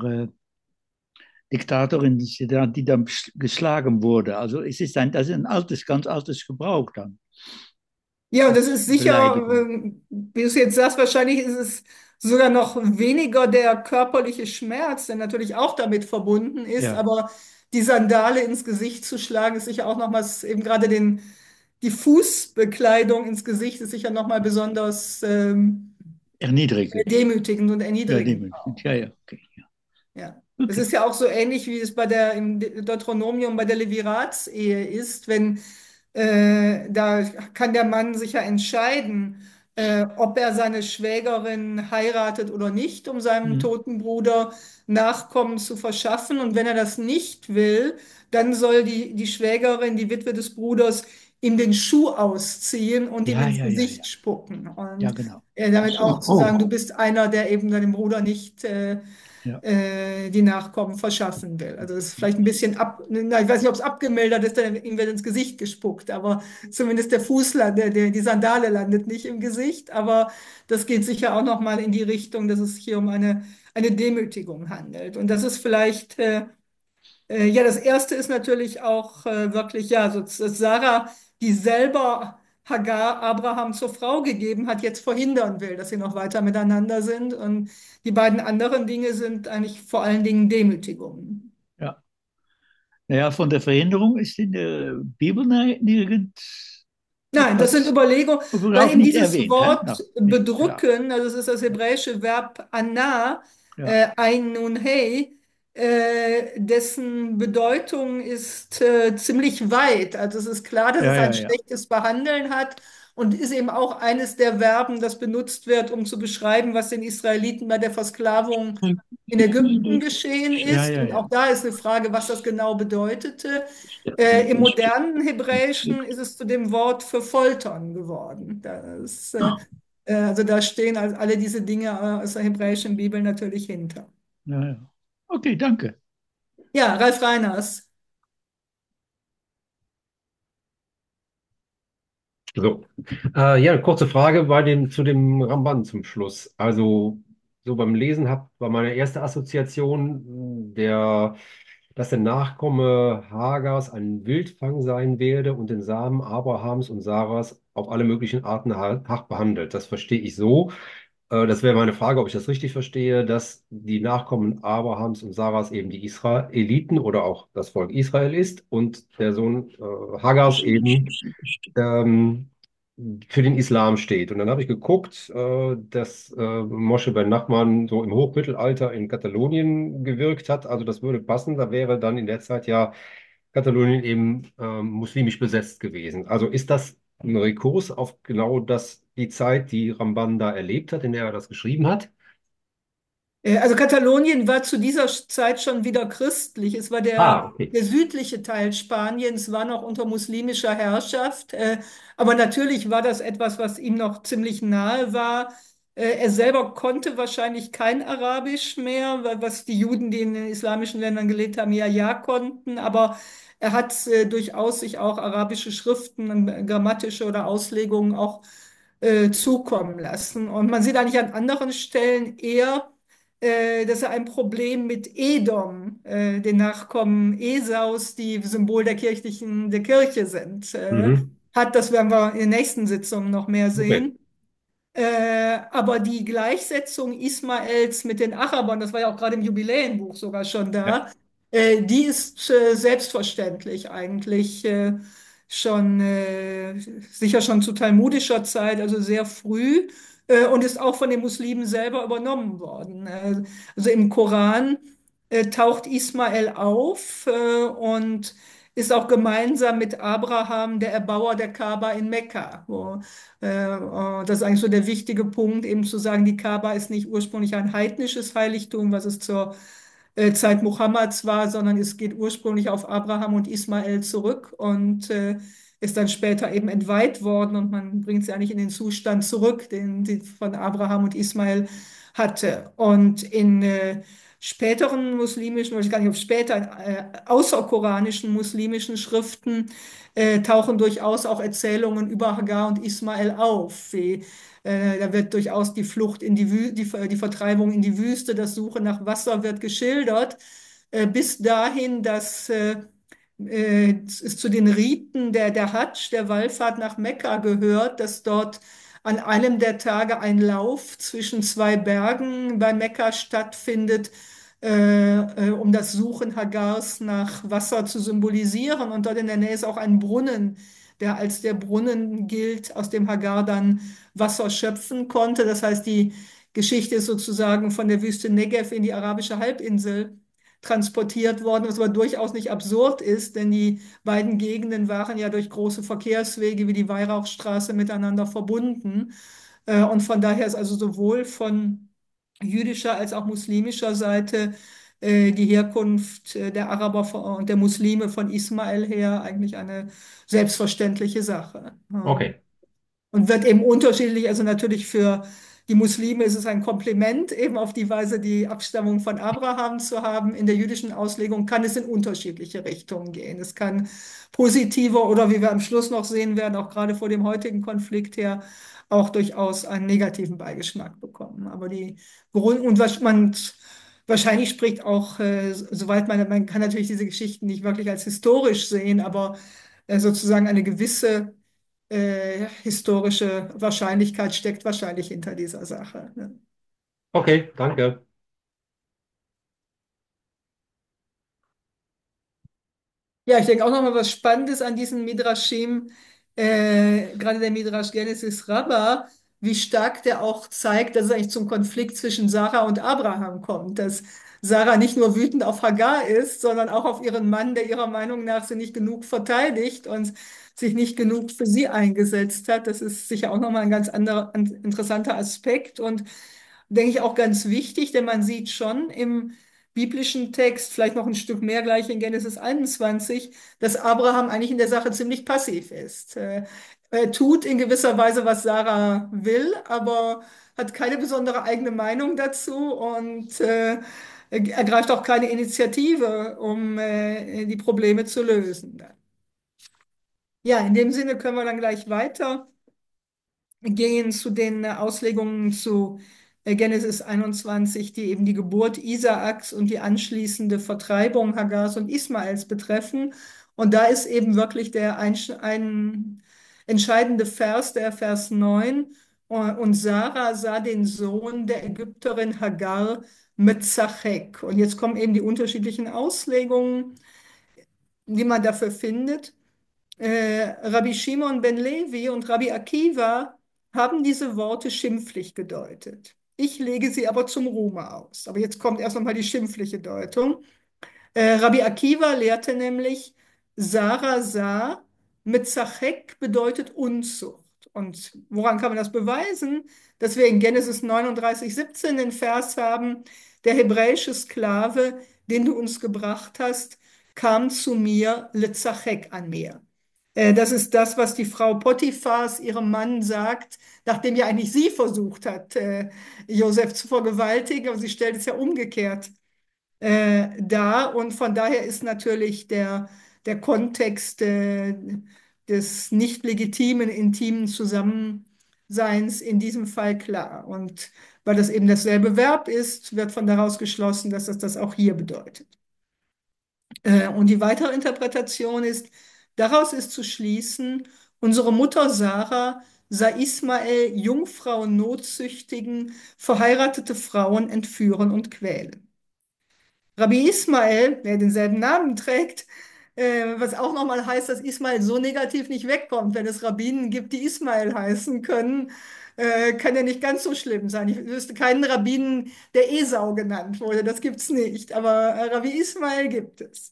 Diktatorin, die dann geschlagen wurde. Also das ist ein altes, ganz altes Gebrauch dann. Ja, und das ist sicher, Beleidigung. wie du es jetzt sagst, wahrscheinlich ist es sogar noch weniger der körperliche Schmerz, der natürlich auch damit verbunden ist, Ja, aber die Sandale ins Gesicht zu schlagen, ist sicher auch nochmals eben gerade die Fußbekleidung ins Gesicht ist sicher nochmal besonders erniedrigend. demütigend und Ja, erniedrigend demütigend. auch. Ja, ja, okay. Ja. Ja. Es Okay. ist ja auch so ähnlich, wie es im Deuteronomium bei der Leviratsehe ist, wenn da kann der Mann sich ja entscheiden, ob er seine Schwägerin heiratet oder nicht, um seinem Mhm. toten Bruder Nachkommen zu verschaffen. Und wenn er das nicht will, dann soll die Schwägerin, die Witwe des Bruders, ihm den Schuh ausziehen und ihm Ja, ins ja, ja, ja. Gesicht spucken. Ja, Und genau. Ach damit auch so, zu sagen, oh, du bist einer, der eben deinem Bruder nicht Ja. die Nachkommen verschaffen will. Also das ist vielleicht ein bisschen na, ich weiß nicht, ob es abgemildert ist, denn ihm wird ins Gesicht gespuckt, aber zumindest der Fuß landet, die Sandale landet nicht im Gesicht, aber das geht sicher auch nochmal in die Richtung, dass es hier um eine Demütigung handelt. Und das ist vielleicht ja, das erste ist natürlich auch wirklich, ja, so dass Sarah, die selber Hagar Abraham zur Frau gegeben hat, jetzt verhindern will, dass sie noch weiter miteinander sind. Und die beiden anderen Dinge sind eigentlich vor allen Dingen Demütigungen. Ja. Naja, von der Verhinderung ist in der Bibel nirgends Nein, das sind etwas Überlegungen, weil überhaupt eben nicht dieses erwähnt. Hä? Wort No, nicht klar. bedrücken, also es ist das hebräische Verb anah, Ja, ein nun hey, dessen Bedeutung ist ziemlich weit. Also es ist klar, dass ja, es ein ja, ja. schlechtes Behandeln hat und ist eben auch eines der Verben, das benutzt wird, um zu beschreiben, was den Israeliten bei der Versklavung in Ägypten geschehen Ja, ist. ja, Und auch ja. da ist eine Frage, was das genau bedeutete. Im stimmt. modernen Hebräischen ist es zu dem Wort für Foltern geworden. Also da stehen alle diese Dinge aus der hebräischen Bibel natürlich hinter. Ja, ja. Okay, danke. Ja, Ralf Reiners. So, ja, eine kurze Frage zu dem Ramban zum Schluss. Also, so beim Lesen war meine erste Assoziation, dass der Nachkomme Hagars ein Wildfang sein werde und den Samen Abrahams und Saras auf alle möglichen Arten hart behandelt. Das verstehe ich so. Das wäre meine Frage, ob ich das richtig verstehe, dass die Nachkommen Abrahams und Saras eben die Israeliten oder auch das Volk Israel ist und der Sohn Hagars eben ähm, für den Islam steht. Und dann habe ich geguckt, dass Moshe Ben Nachman so im Hochmittelalter in Katalonien gewirkt hat. Also das würde passen. Da wäre dann in der Zeit ja Katalonien eben muslimisch besetzt gewesen. Also ist das ein Rekurs auf genau die Zeit, die Ramban da erlebt hat, in der er das geschrieben hat? Also Katalonien war zu dieser Zeit schon wieder christlich. Es war Ah, okay. der südliche Teil Spaniens, war noch unter muslimischer Herrschaft. Aber natürlich war das etwas, was ihm noch ziemlich nahe war. Er selber konnte wahrscheinlich kein Arabisch mehr, was die Juden, die in den islamischen Ländern gelebt haben, ja konnten. Aber er hat durchaus sich auch arabische Schriften, grammatische oder Auslegungen auch zukommen lassen. Und man sieht eigentlich an anderen Stellen eher, dass er ein Problem mit Edom, den Nachkommen Esaus, die Symbol der Kirche sind, Mhm. hat. Das werden wir in den nächsten Sitzungen noch mehr Okay. sehen. Aber die Gleichsetzung Ismaels mit den Arabern, das war ja auch gerade im Jubiläenbuch sogar schon Ja. da, die ist selbstverständlich eigentlich schon sicher schon zu talmudischer Zeit, also sehr früh, und ist auch von den Muslimen selber übernommen worden. Also im Koran taucht Ismael auf und ist auch gemeinsam mit Abraham der Erbauer der Kaaba in Mekka, das ist eigentlich so der wichtige Punkt, eben zu sagen, die Kaaba ist nicht ursprünglich ein heidnisches Heiligtum, was es zur Zeit Mohammeds war, sondern es geht ursprünglich auf Abraham und Ismael zurück und ist dann später eben entweiht worden und man bringt sie eigentlich in den Zustand zurück, den sie von Abraham und Ismael hatte. Und in späteren muslimischen, oder ich weiß gar nicht, ob später, außerkoranischen muslimischen Schriften tauchen durchaus auch Erzählungen über Hagar und Ismael auf. Da wird durchaus die Flucht in die Vertreibung in die Wüste, das Suche nach Wasser wird geschildert, bis dahin, dass es zu den Riten der Hadsch, der Wallfahrt nach Mekka gehört, dass dort an einem der Tage ein Lauf zwischen zwei Bergen bei Mekka stattfindet, um das Suchen Hagars nach Wasser zu symbolisieren. Und dort in der Nähe ist auch ein Brunnen, der als der Brunnen gilt, aus dem Hagar dann Wasser schöpfen konnte. Das heißt, die Geschichte ist sozusagen von der Wüste Negev in die arabische Halbinsel transportiert worden, was aber durchaus nicht absurd ist, denn die beiden Gegenden waren ja durch große Verkehrswege wie die Weihrauchstraße miteinander verbunden. Und von daher ist also sowohl von jüdischer als auch muslimischer Seite die Herkunft der Araber und der Muslime von Ismael her eigentlich eine selbstverständliche Sache. Okay. Und wird eben unterschiedlich, also natürlich für die Muslime ist es ein Kompliment, eben auf die Weise die Abstammung von Abraham zu haben. In der jüdischen Auslegung kann es in unterschiedliche Richtungen gehen. Es kann positiver oder wie wir am Schluss noch sehen werden, auch gerade vor dem heutigen Konflikt her, auch durchaus einen negativen Beigeschmack bekommen. Aber die Grund und was man wahrscheinlich spricht auch, soweit man kann natürlich diese Geschichten nicht wirklich als historisch sehen, aber sozusagen eine gewisse historische Wahrscheinlichkeit steckt wahrscheinlich hinter dieser Sache. Ne? Okay, danke. Ja, ich denke auch noch mal was Spannendes an diesen Midrashim, gerade der Midrash Genesis Rabbah, wie stark der auch zeigt, dass es eigentlich zum Konflikt zwischen Sarah und Abraham kommt, dass Sarah nicht nur wütend auf Hagar ist, sondern auch auf ihren Mann, der ihrer Meinung nach sie nicht genug verteidigt und sich nicht genug für sie eingesetzt hat. Das ist sicher auch nochmal ein ganz anderer, ein interessanter Aspekt und denke ich auch ganz wichtig, denn man sieht schon im biblischen Text, vielleicht noch ein Stück mehr gleich in Genesis 21, dass Abraham eigentlich in der Sache ziemlich passiv ist. Er tut in gewisser Weise, was Sarah will, aber hat keine besondere eigene Meinung dazu und ergreift auch keine Initiative, um die Probleme zu lösen. Ja, in dem Sinne können wir dann gleich weiter gehen zu den Auslegungen zu Genesis 21, die eben die Geburt Isaaks und die anschließende Vertreibung Hagars und Ismaels betreffen. Und da ist eben wirklich ein entscheidende Vers, der Vers 9. Und Sarah sah den Sohn der Ägypterin Hagar mit Zachek. Und jetzt kommen eben die unterschiedlichen Auslegungen, die man dafür findet. Rabbi Shimon ben Levi und Rabbi Akiva haben diese Worte schimpflich gedeutet. Ich lege sie aber zum Ruhme aus. Aber jetzt kommt erst nochmal die schimpfliche Deutung. Rabbi Akiva lehrte nämlich, Sarah sah, mit Zachek bedeutet Unzucht. Und woran kann man das beweisen? Dass wir in Genesis 39,17 den Vers haben, der hebräische Sklave, den du uns gebracht hast, kam zu mir, Lezachek an mir. Das ist das, was die Frau Potiphars ihrem Mann sagt, nachdem ja eigentlich sie versucht hat, Josef zu vergewaltigen, aber sie stellt es ja umgekehrt dar. Und von daher ist natürlich der Kontext des nicht legitimen, intimen Zusammenseins in diesem Fall klar. Und weil das eben dasselbe Verb ist, wird von daraus geschlossen, dass das auch hier bedeutet. Und die weitere Interpretation ist, daraus ist zu schließen, unsere Mutter Sarah sah Ismael Jungfrauen notzüchtigen, verheiratete Frauen entführen und quälen. Rabbi Ismael, der denselben Namen trägt, was auch nochmal heißt, dass Ismael so negativ nicht wegkommt. Wenn es Rabbinen gibt, die Ismael heißen können, kann er nicht ganz so schlimm sein. Ich wüsste keinen Rabbinen, der Esau genannt wurde. Das gibt es nicht. Aber Rabbi Ismael gibt es.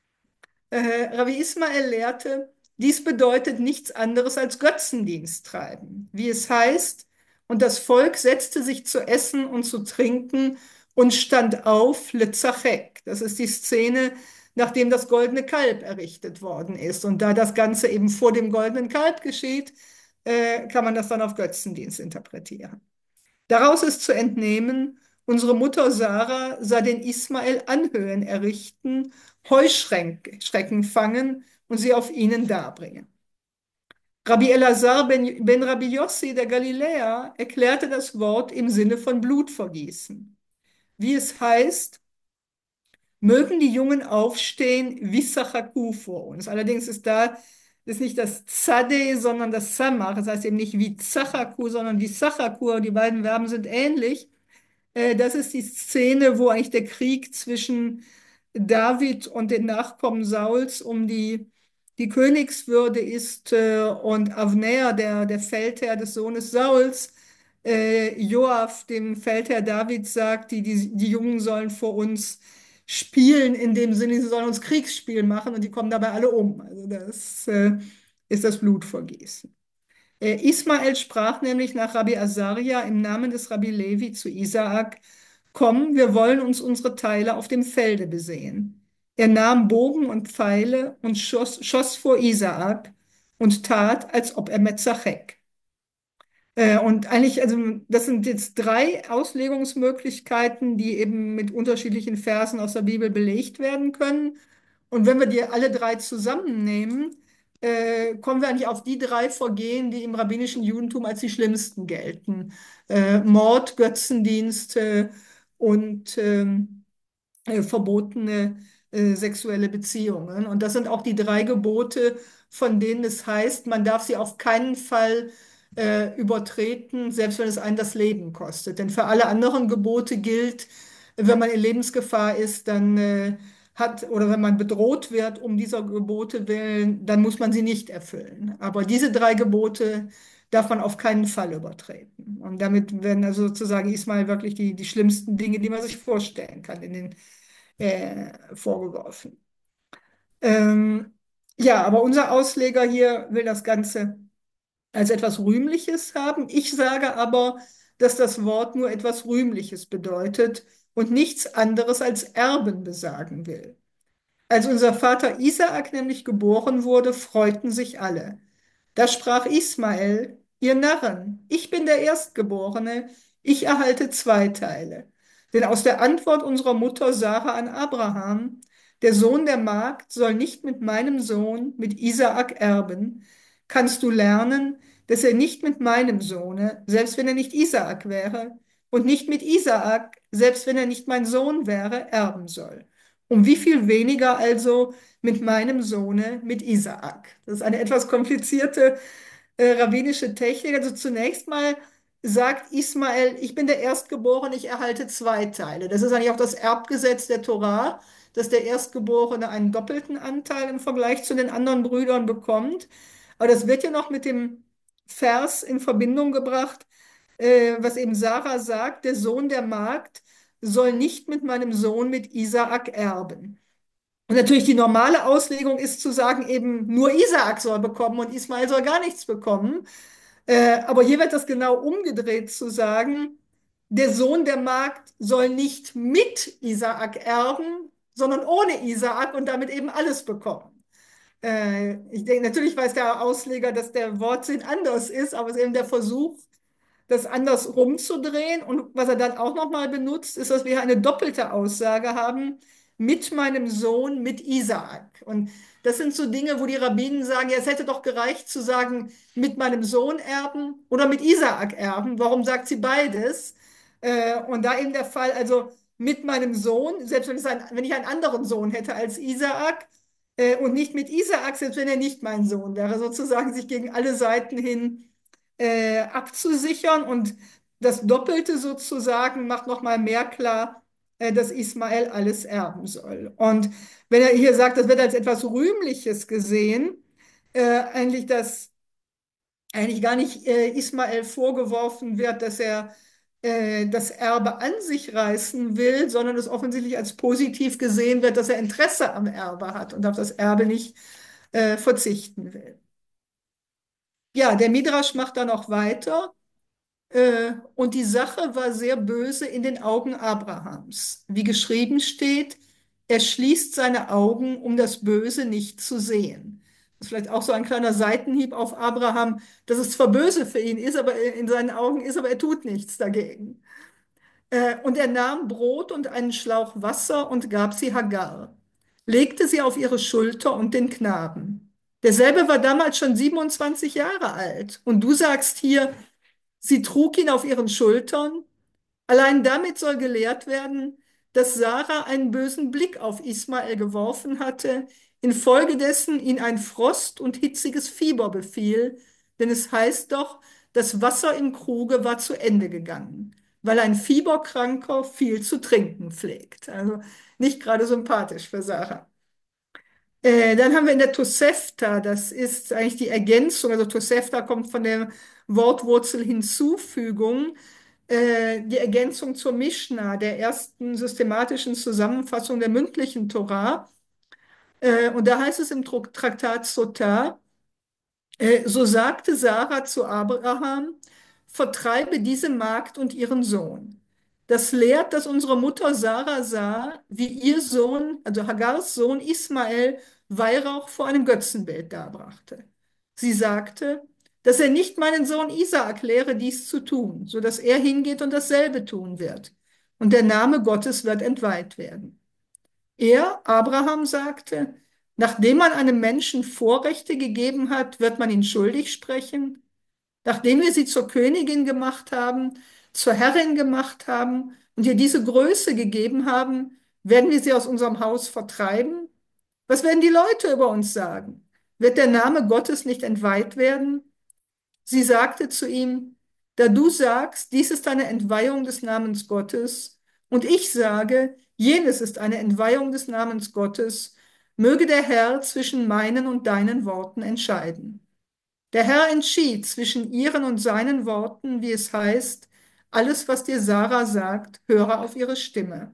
Rabbi Ismael lehrte, dies bedeutet nichts anderes als Götzendienst treiben, wie es heißt, und das Volk setzte sich zu essen und zu trinken und stand auf, Lezachet. Das ist die Szene, nachdem das goldene Kalb errichtet worden ist. Und da das Ganze eben vor dem goldenen Kalb geschieht, kann man das dann auf Götzendienst interpretieren. Daraus ist zu entnehmen, unsere Mutter Sarah sah den Ismael Anhöhen errichten, Heuschrecken fangen und sie auf ihnen darbringen. Rabbi Elazar ben Rabbi Yossi der Galiläer erklärte das Wort im Sinne von Blutvergießen. Wie es heißt, mögen die Jungen aufstehen, wie Sachaku vor uns. Allerdings ist nicht das Zade, sondern das Samach. Das heißt eben nicht wie Zachaku, sondern wie Sachaku. Die beiden Verben sind ähnlich. Das ist die Szene, wo eigentlich der Krieg zwischen David und den Nachkommen Sauls um die Königswürde ist und Avner, der Feldherr des Sohnes Sauls, Joab, dem Feldherr David, sagt, die Jungen sollen vor uns spielen, in dem Sinne, sie sollen uns Kriegsspiel machen und die kommen dabei alle um. Also das ist das Blutvergießen. Ismael sprach nämlich nach Rabbi Asaria im Namen des Rabbi Levi zu Isaak: Komm, wir wollen uns unsere Teile auf dem Felde besehen. Er nahm Bogen und Pfeile und schoss vor Isaak und tat, als ob er Metzachek. Und eigentlich, also das sind jetzt drei Auslegungsmöglichkeiten, die eben mit unterschiedlichen Versen aus der Bibel belegt werden können. Und wenn wir die alle drei zusammennehmen, kommen wir eigentlich auf die drei Vergehen, die im rabbinischen Judentum als die schlimmsten gelten. Mord, Götzendienst und verbotene sexuelle Beziehungen. Und das sind auch die drei Gebote, von denen es heißt, man darf sie auf keinen Fall übertreten, selbst wenn es einen das Leben kostet. Denn für alle anderen Gebote gilt, wenn man in Lebensgefahr ist, dann oder wenn man bedroht wird um dieser Gebote willen, dann muss man sie nicht erfüllen. Aber diese drei Gebote darf man auf keinen Fall übertreten. Und damit werden also sozusagen Ismael wirklich die schlimmsten Dinge, die man sich vorstellen kann, in den vorgeworfen. Ähm, ja, aber unser Ausleger hier will das Ganze als etwas Rühmliches haben. Ich sage aber, dass das Wort nur etwas Rühmliches bedeutet und nichts anderes als Erben besagen will. Als unser Vater Isaak nämlich geboren wurde, freuten sich alle. Da sprach Ismael: Ihr Narren, ich bin der Erstgeborene, ich erhalte zwei Teile. Denn aus der Antwort unserer Mutter Sarah an Abraham, der Sohn der Magd soll nicht mit meinem Sohn, mit Isaak erben, kannst du lernen, dass er nicht mit meinem Sohne, selbst wenn er nicht Isaak wäre, und nicht mit Isaak, selbst wenn er nicht mein Sohn wäre, erben soll. Um wie viel weniger also mit meinem Sohne, mit Isaak. Das ist eine etwas komplizierte rabbinische Technik. Also zunächst mal sagt Ismael, ich bin der Erstgeborene, ich erhalte zwei Teile. Das ist eigentlich auch das Erbgesetz der Torah, dass der Erstgeborene einen doppelten Anteil im Vergleich zu den anderen Brüdern bekommt. Aber das wird ja noch mit dem Vers in Verbindung gebracht, was eben Sarah sagt, der Sohn der Magd soll nicht mit meinem Sohn, mit Isaak erben. Und natürlich die normale Auslegung ist zu sagen, eben nur Isaak soll bekommen und Ismael soll gar nichts bekommen. Aber hier wird das genau umgedreht zu sagen, der Sohn der Magd soll nicht mit Isaak erben, sondern ohne Isaak und damit eben alles bekommen. Ich denke, natürlich weiß der Ausleger, dass der Wortsinn anders ist, aber es ist eben der Versuch, das anders rumzudrehen. Und was er dann auch nochmal benutzt, ist, dass wir hier eine doppelte Aussage haben mit meinem Sohn, mit Isaak. Und das sind so Dinge, wo die Rabbinen sagen, ja, es hätte doch gereicht zu sagen, mit meinem Sohn erben oder mit Isaak erben. Warum sagt sie beides? Und da eben der Fall, also mit meinem Sohn, selbst wenn ich einen anderen Sohn hätte als Isaak, und nicht mit Isaak, selbst wenn er nicht mein Sohn wäre, sozusagen sich gegen alle Seiten hin abzusichern. Und das Doppelte sozusagen macht nochmal mehr klar, dass Ismael alles erben soll. Und wenn er hier sagt, das wird als etwas Rühmliches gesehen, eigentlich, dass eigentlich gar nicht Ismael vorgeworfen wird, dass er das Erbe an sich reißen will, sondern es offensichtlich als positiv gesehen wird, dass er Interesse am Erbe hat und auf das Erbe nicht verzichten will. Ja, der Midrasch macht dann auch weiter. Und die Sache war sehr böse in den Augen Abrahams. Wie geschrieben steht, er schließt seine Augen, um das Böse nicht zu sehen. Das ist vielleicht auch so ein kleiner Seitenhieb auf Abraham, dass es zwar böse für ihn ist, aber in seinen Augen ist, aber er tut nichts dagegen. Und er nahm Brot und einen Schlauch Wasser und gab sie Hagar, legte sie auf ihre Schulter und den Knaben. Derselbe war damals schon 27 Jahre alt. Und du sagst hier, sie trug ihn auf ihren Schultern. Allein damit soll gelehrt werden, dass Sarah einen bösen Blick auf Ismael geworfen hatte, infolgedessen ihn ein Frost und hitziges Fieber befiel, denn es heißt doch, das Wasser im Kruge war zu Ende gegangen, weil ein Fieberkranker viel zu trinken pflegt. Also nicht gerade sympathisch für Sarah. Dann haben wir in der Tosefta, das ist eigentlich die Ergänzung, also Tosefta kommt von der Wortwurzel Hinzufügung, die Ergänzung zur Mishnah, der ersten systematischen Zusammenfassung der mündlichen Torah. Und da heißt es im Traktat Sotah, so sagte Sarah zu Abraham, vertreibe diese Magd und ihren Sohn. Das lehrt, dass unsere Mutter Sarah sah, wie ihr Sohn, also Hagars Sohn Ismael, Weihrauch vor einem Götzenbild darbrachte. Sie sagte, dass er nicht meinen Sohn Isaak lehre, dies zu tun, so dass er hingeht und dasselbe tun wird. Und der Name Gottes wird entweiht werden. Er, Abraham, sagte, nachdem man einem Menschen Vorrechte gegeben hat, wird man ihn schuldig sprechen. Nachdem wir sie zur Königin gemacht haben, zur Herrin gemacht haben und ihr diese Größe gegeben haben, werden wir sie aus unserem Haus vertreiben? Was werden die Leute über uns sagen? Wird der Name Gottes nicht entweiht werden? Sie sagte zu ihm, da du sagst, dies ist eine Entweihung des Namens Gottes, und ich sage, jenes ist eine Entweihung des Namens Gottes, möge der Herr zwischen meinen und deinen Worten entscheiden. Der Herr entschied zwischen ihren und seinen Worten, wie es heißt, alles, was dir Sarah sagt, höre auf ihre Stimme.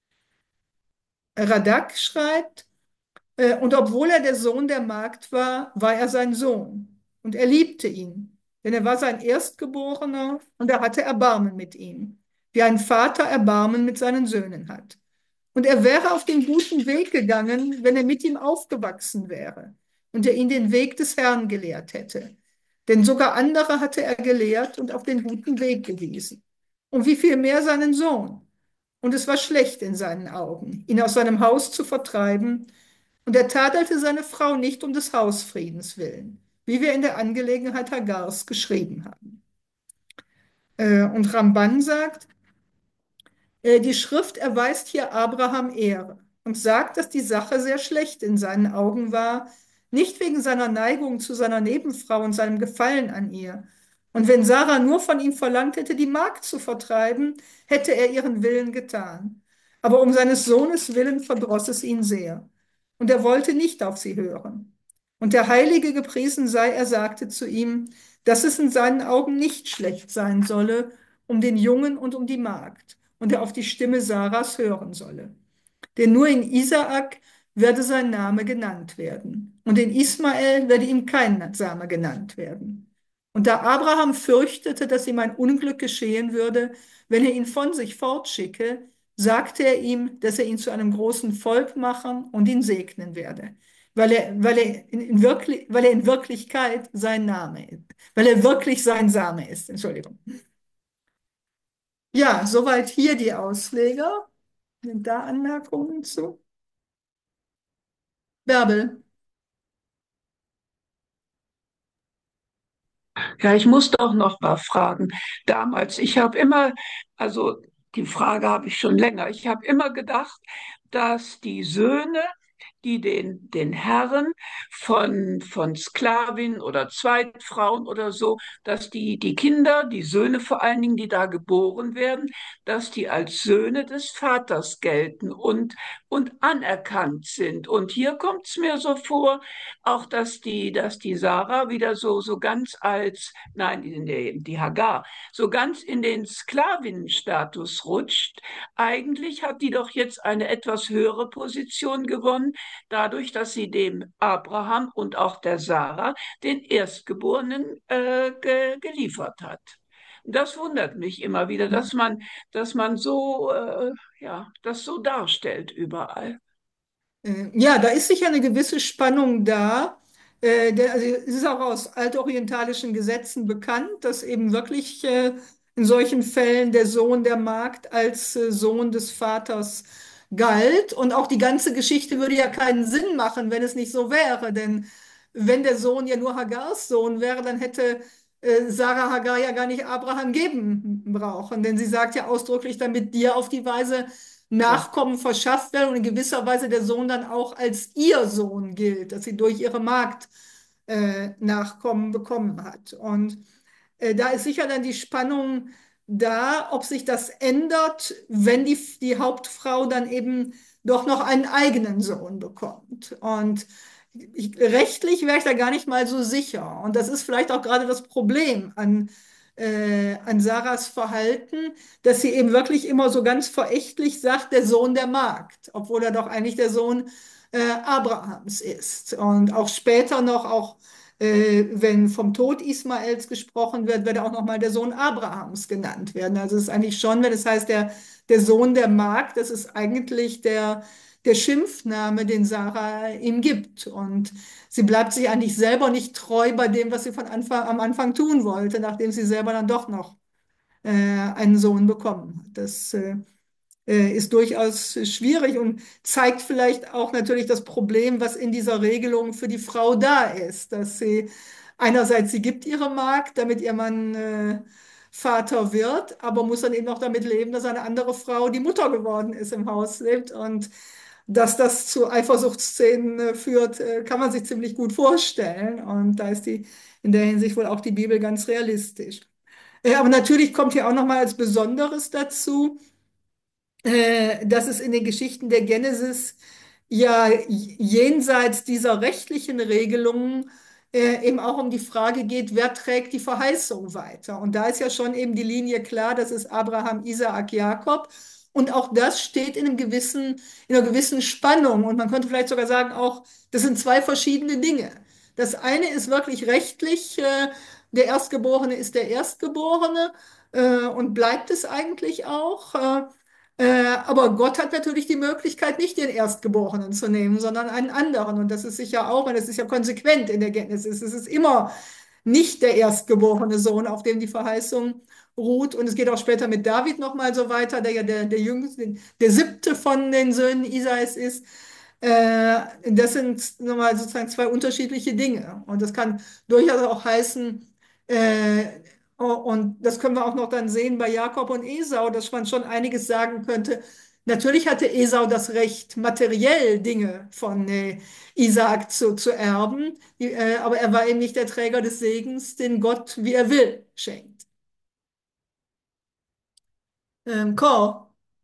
Radak schreibt, und obwohl er der Sohn der Magd war, war er sein Sohn. Und er liebte ihn, denn er war sein Erstgeborener und er hatte Erbarmen mit ihm, wie ein Vater Erbarmen mit seinen Söhnen hat. Und er wäre auf den guten Weg gegangen, wenn er mit ihm aufgewachsen wäre und er ihn den Weg des Herrn gelehrt hätte. Denn sogar andere hatte er gelehrt und auf den guten Weg gewiesen. Und wie viel mehr seinen Sohn. Und es war schlecht in seinen Augen, ihn aus seinem Haus zu vertreiben. Und er tadelte seine Frau nicht um des Hausfriedens willen, wie wir in der Angelegenheit Hagars geschrieben haben. Und Ramban sagt, die Schrift erweist hier Abraham Ehre und sagt, dass die Sache sehr schlecht in seinen Augen war, nicht wegen seiner Neigung zu seiner Nebenfrau und seinem Gefallen an ihr. Und wenn Sarah nur von ihm verlangt hätte, die Magd zu vertreiben, hätte er ihren Willen getan. Aber um seines Sohnes willen verdross es ihn sehr. Und er wollte nicht auf sie hören. Und der Heilige gepriesen sei, er sagte zu ihm, dass es in seinen Augen nicht schlecht sein solle, um den Jungen und um die Magd, und er auf die Stimme Sarahs hören solle. Denn nur in Isaak werde sein Name genannt werden, und in Ismael werde ihm kein Name genannt werden. Und da Abraham fürchtete, dass ihm ein Unglück geschehen würde, wenn er ihn von sich fortschicke, sagte er ihm, dass er ihn zu einem großen Volk machen und ihn segnen werde, weil er in Wirklichkeit sein Name ist, weil er wirklich sein Same ist, Entschuldigung. Ja, soweit hier die Ausleger. Sind da Anmerkungen zu? Bärbel. Ja, ich muss doch noch mal fragen. Damals, ich habe immer, also die Frage habe ich schon länger, ich habe immer gedacht, dass die Söhne, die den Herren von Sklavinnen oder Zweitfrauen oder so, dass die Kinder, die Söhne vor allen Dingen, die da geboren werden, dass die als Söhne des Vaters gelten und anerkannt sind. Und hier kommt es mir so vor, auch dass die Sarah wieder so ganz als, nein, die Hagar, so ganz in den Sklavinnenstatus rutscht. Eigentlich hat die doch jetzt eine etwas höhere Position gewonnen, dadurch, dass sie dem Abraham und auch der Sarah den Erstgeborenen geliefert hat. Das wundert mich immer wieder, dass man so, ja, das so darstellt überall. Ja, da ist sicher eine gewisse Spannung da. Also es ist auch aus altorientalischen Gesetzen bekannt, dass eben wirklich in solchen Fällen der Sohn der Magd als Sohn des Vaters galt. Und auch die ganze Geschichte würde ja keinen Sinn machen, wenn es nicht so wäre. Denn wenn der Sohn ja nur Hagars Sohn wäre, dann hätte Sarah Hagar ja gar nicht Abraham geben brauchen. Denn sie sagt ja ausdrücklich, damit dir auf die Weise Ja. Nachkommen verschafft werden und in gewisser Weise der Sohn dann auch als ihr Sohn gilt, dass sie durch ihre Magd Nachkommen bekommen hat. Und da ist sicher dann die Spannung da, ob sich das ändert, wenn die Hauptfrau dann eben doch noch einen eigenen Sohn bekommt. Und rechtlich wäre ich da gar nicht mal so sicher. Und das ist vielleicht auch gerade das Problem an Sarahs Verhalten, dass sie eben wirklich immer so ganz verächtlich sagt, der Sohn der Magd, obwohl er doch eigentlich der Sohn Abrahams ist. Und auch später noch, auch wenn vom Tod Ismaels gesprochen wird, wird auch nochmal der Sohn Abrahams genannt werden. Also es ist eigentlich schon, wenn es heißt, der Sohn der Magd, das ist eigentlich der Schimpfname, den Sarah ihm gibt. Und sie bleibt sich eigentlich selber nicht treu bei dem, was sie am Anfang tun wollte, nachdem sie selber dann doch noch einen Sohn bekommen hat. Das ist durchaus schwierig und zeigt vielleicht auch natürlich das Problem, was in dieser Regelung für die Frau da ist, dass sie einerseits, sie gibt ihre Magd, damit ihr Mann Vater wird, aber muss dann eben auch damit leben, dass eine andere Frau die Mutter geworden ist im Haus lebt und dass das zu Eifersuchtsszenen führt, kann man sich ziemlich gut vorstellen und da ist die in der Hinsicht wohl auch die Bibel ganz realistisch. Aber natürlich kommt hier auch noch mal als Besonderes dazu, dass es in den Geschichten der Genesis ja jenseits dieser rechtlichen Regelungen eben auch um die Frage geht, wer trägt die Verheißung weiter? Und da ist ja schon eben die Linie klar, das ist Abraham, Isaak, Jakob. Und auch das steht in einer gewissen Spannung. Und man könnte vielleicht sogar sagen, auch, das sind zwei verschiedene Dinge. Das eine ist wirklich rechtlich, der Erstgeborene ist der Erstgeborene und bleibt es eigentlich auch. Aber Gott hat natürlich die Möglichkeit, nicht den Erstgeborenen zu nehmen, sondern einen anderen. Und das ist sicher auch, und das ist ja konsequent in der Genesis. Es ist immer nicht der erstgeborene Sohn, auf dem die Verheißung ruht. Und es geht auch später mit David nochmal so weiter, der ja der jüngste, der siebte von den Söhnen Isais ist. Das sind nochmal sozusagen zwei unterschiedliche Dinge. Und das kann durchaus auch heißen, äh, und das können wir auch noch dann sehen bei Jakob und Esau, dass man schon einiges sagen könnte. Natürlich hatte Esau das Recht, materiell Dinge von Isaak zu erben, aber er war eben nicht der Träger des Segens, den Gott, wie er will, schenkt. Cor,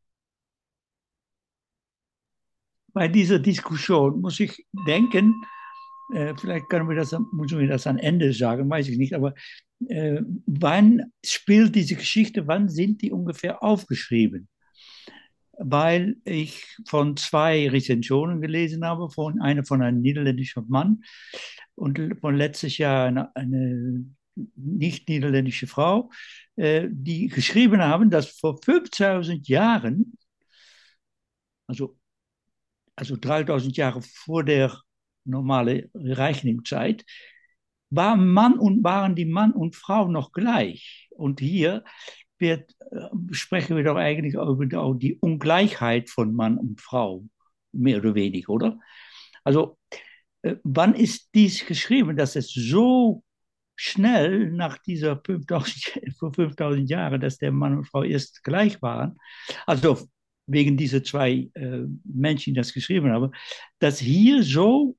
Bei dieser Diskussion muss ich denken, vielleicht müssen wir das am Ende sagen, weiß ich nicht, aber wann spielt diese Geschichte, wann sind die ungefähr aufgeschrieben? Weil ich von zwei Rezensionen gelesen habe, eine von einem niederländischen Mann und von letztes Jahr eine nicht niederländische Frau, die geschrieben haben, dass vor 5000 Jahren, also, also 3000 Jahre vor der normalen Rechnungszeit, waren die Mann und Frau noch gleich. Und hier sprechen wir doch eigentlich über die Ungleichheit von Mann und Frau, mehr oder weniger, oder? Also, wann ist dies geschrieben, dass es so schnell nach dieser 5000, vor 5000 Jahren, dass der Mann und Frau erst gleich waren, also wegen dieser zwei Menschen, die das geschrieben haben, dass hier so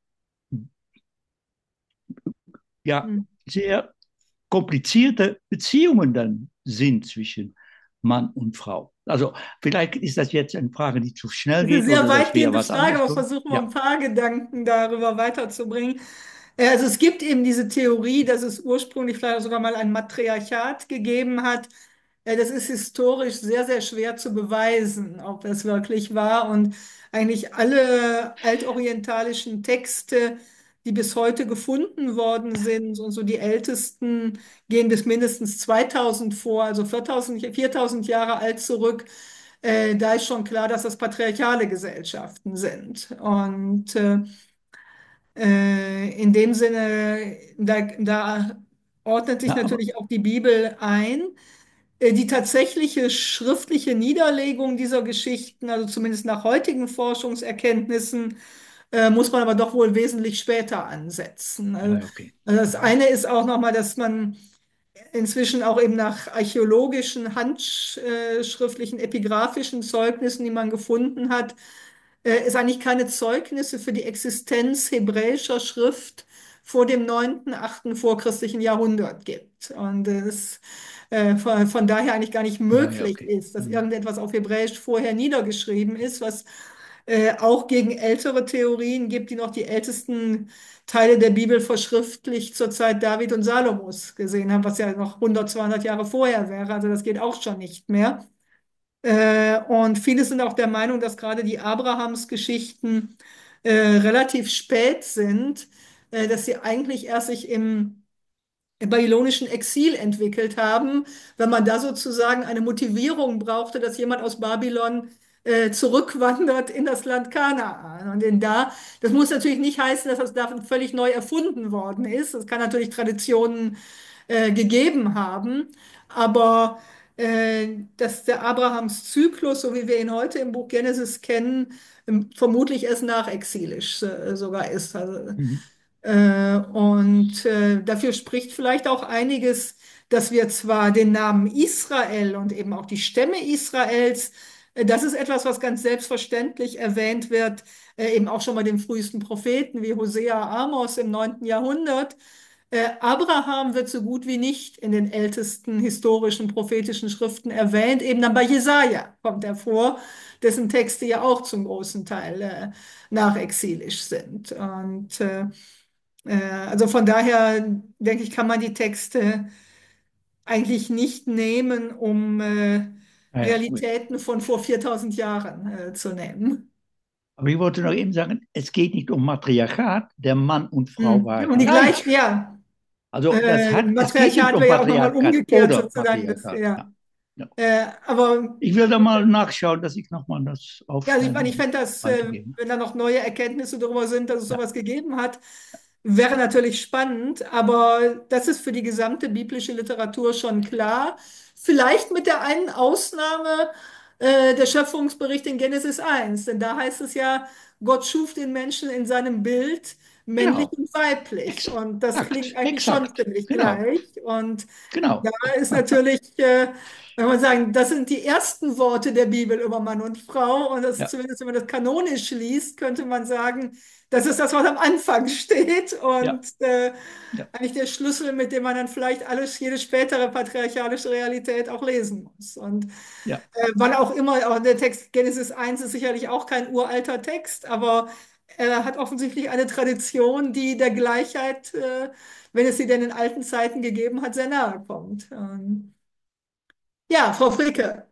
ja, sehr komplizierte Beziehungen dann sind zwischen Mann und Frau. Also vielleicht ist das jetzt eine Frage, die zu schnell das ist geht eine sehr oder dass wir weitgehende was Frage, anderes aber tun. versuchen wir ein Ja, paar Gedanken darüber weiterzubringen. Also es gibt eben diese Theorie, dass es ursprünglich vielleicht sogar mal ein Matriarchat gegeben hat. Das ist historisch sehr, sehr schwer zu beweisen, ob das wirklich war. Und eigentlich alle altorientalischen Texte, die bis heute gefunden worden sind, und so die ältesten gehen bis mindestens 2000 vor, also 4000 Jahre alt zurück. Da ist schon klar, dass das patriarchale Gesellschaften sind. Und in dem Sinne, da ordnet sich ja, aber natürlich auch die Bibel ein. Die tatsächliche schriftliche Niederlegung dieser Geschichten, also zumindest nach heutigen Forschungserkenntnissen, muss man aber doch wohl wesentlich später ansetzen. ja, okay. Also das eine ist auch nochmal, dass man inzwischen auch eben nach archäologischen, handschriftlichen, epigraphischen Zeugnissen, die man gefunden hat, es eigentlich keine Zeugnisse für die Existenz hebräischer Schrift vor dem 9., 8. vorchristlichen Jahrhundert gibt. Und es von daher eigentlich gar nicht Ja, ja, möglich okay. ist, dass irgendetwas auf Hebräisch vorher niedergeschrieben ist, was auch gegen ältere Theorien gibt, die noch die ältesten Teile der Bibel verschriftlich zur Zeit David und Salomos gesehen haben, was ja noch 100, 200 Jahre vorher wäre. Also das geht auch schon nicht mehr. Und viele sind auch der Meinung, dass gerade die Abrahams-Geschichten relativ spät sind, dass sie eigentlich erst sich im babylonischen Exil entwickelt haben, wenn man da sozusagen eine Motivierung brauchte, dass jemand aus Babylon zurückwandert in das Land Kanaan. Und das muss natürlich nicht heißen, dass das da völlig neu erfunden worden ist. Es kann natürlich Traditionen gegeben haben, aber dass der Abrahams Zyklus, so wie wir ihn heute im Buch Genesis kennen, vermutlich erst nachexilisch sogar ist. Also, Mhm. dafür spricht vielleicht auch einiges, dass wir zwar den Namen Israel und eben auch die Stämme Israels, das ist etwas, was ganz selbstverständlich erwähnt wird, eben auch schon bei den frühesten Propheten wie Hosea, Amos im 9. Jahrhundert. Abraham wird so gut wie nicht in den ältesten historischen prophetischen Schriften erwähnt. Eben dann bei Jesaja kommt er vor, dessen Texte ja auch zum großen Teil nachexilisch sind. Also von daher denke ich, kann man die Texte eigentlich nicht nehmen, um Ah ja, gut. Realitäten von vor 4000 Jahren zu nehmen. Aber ich wollte noch eben sagen, es geht nicht um Matriarchat, der Mann und Frau waren Und die gleichen, gleich. ja, Also es geht nicht Matriarchat um wäre ja auch nochmal Patriarchat umgekehrt oder sozusagen. Matriarchat. Ja. Ja. Ja. Aber Ich will da mal nachschauen, dass ich nochmal das ja, also ich meine, aufschreibe ich und fände das, weitergeben. wenn da noch neue Erkenntnisse darüber sind, dass es Ja, sowas gegeben hat, wäre natürlich spannend, aber das ist für die gesamte biblische Literatur schon klar. Vielleicht mit der einen Ausnahme der Schöpfungsbericht in Genesis 1, denn da heißt es ja, Gott schuf den Menschen in seinem Bild, männlich genau. und weiblich. Und das klingt Exakt, eigentlich schon exakt. ziemlich Genau, gleich. Und da genau. ist natürlich, wenn man sagen, das sind die ersten Worte der Bibel über Mann und Frau. Und das Ja, zumindest, wenn man das kanonisch liest, könnte man sagen, das ist das, was am Anfang steht. ja, Und ja, eigentlich der Schlüssel, mit dem man dann vielleicht jede spätere patriarchalische Realität auch lesen muss. Und ja, wann auch immer, auch der Text Genesis 1 ist sicherlich auch kein uralter Text, aber er hat offensichtlich eine Tradition, die der Gleichheit, wenn es sie denn in alten Zeiten gegeben hat, sehr nahe kommt. Ja, Frau Fricke.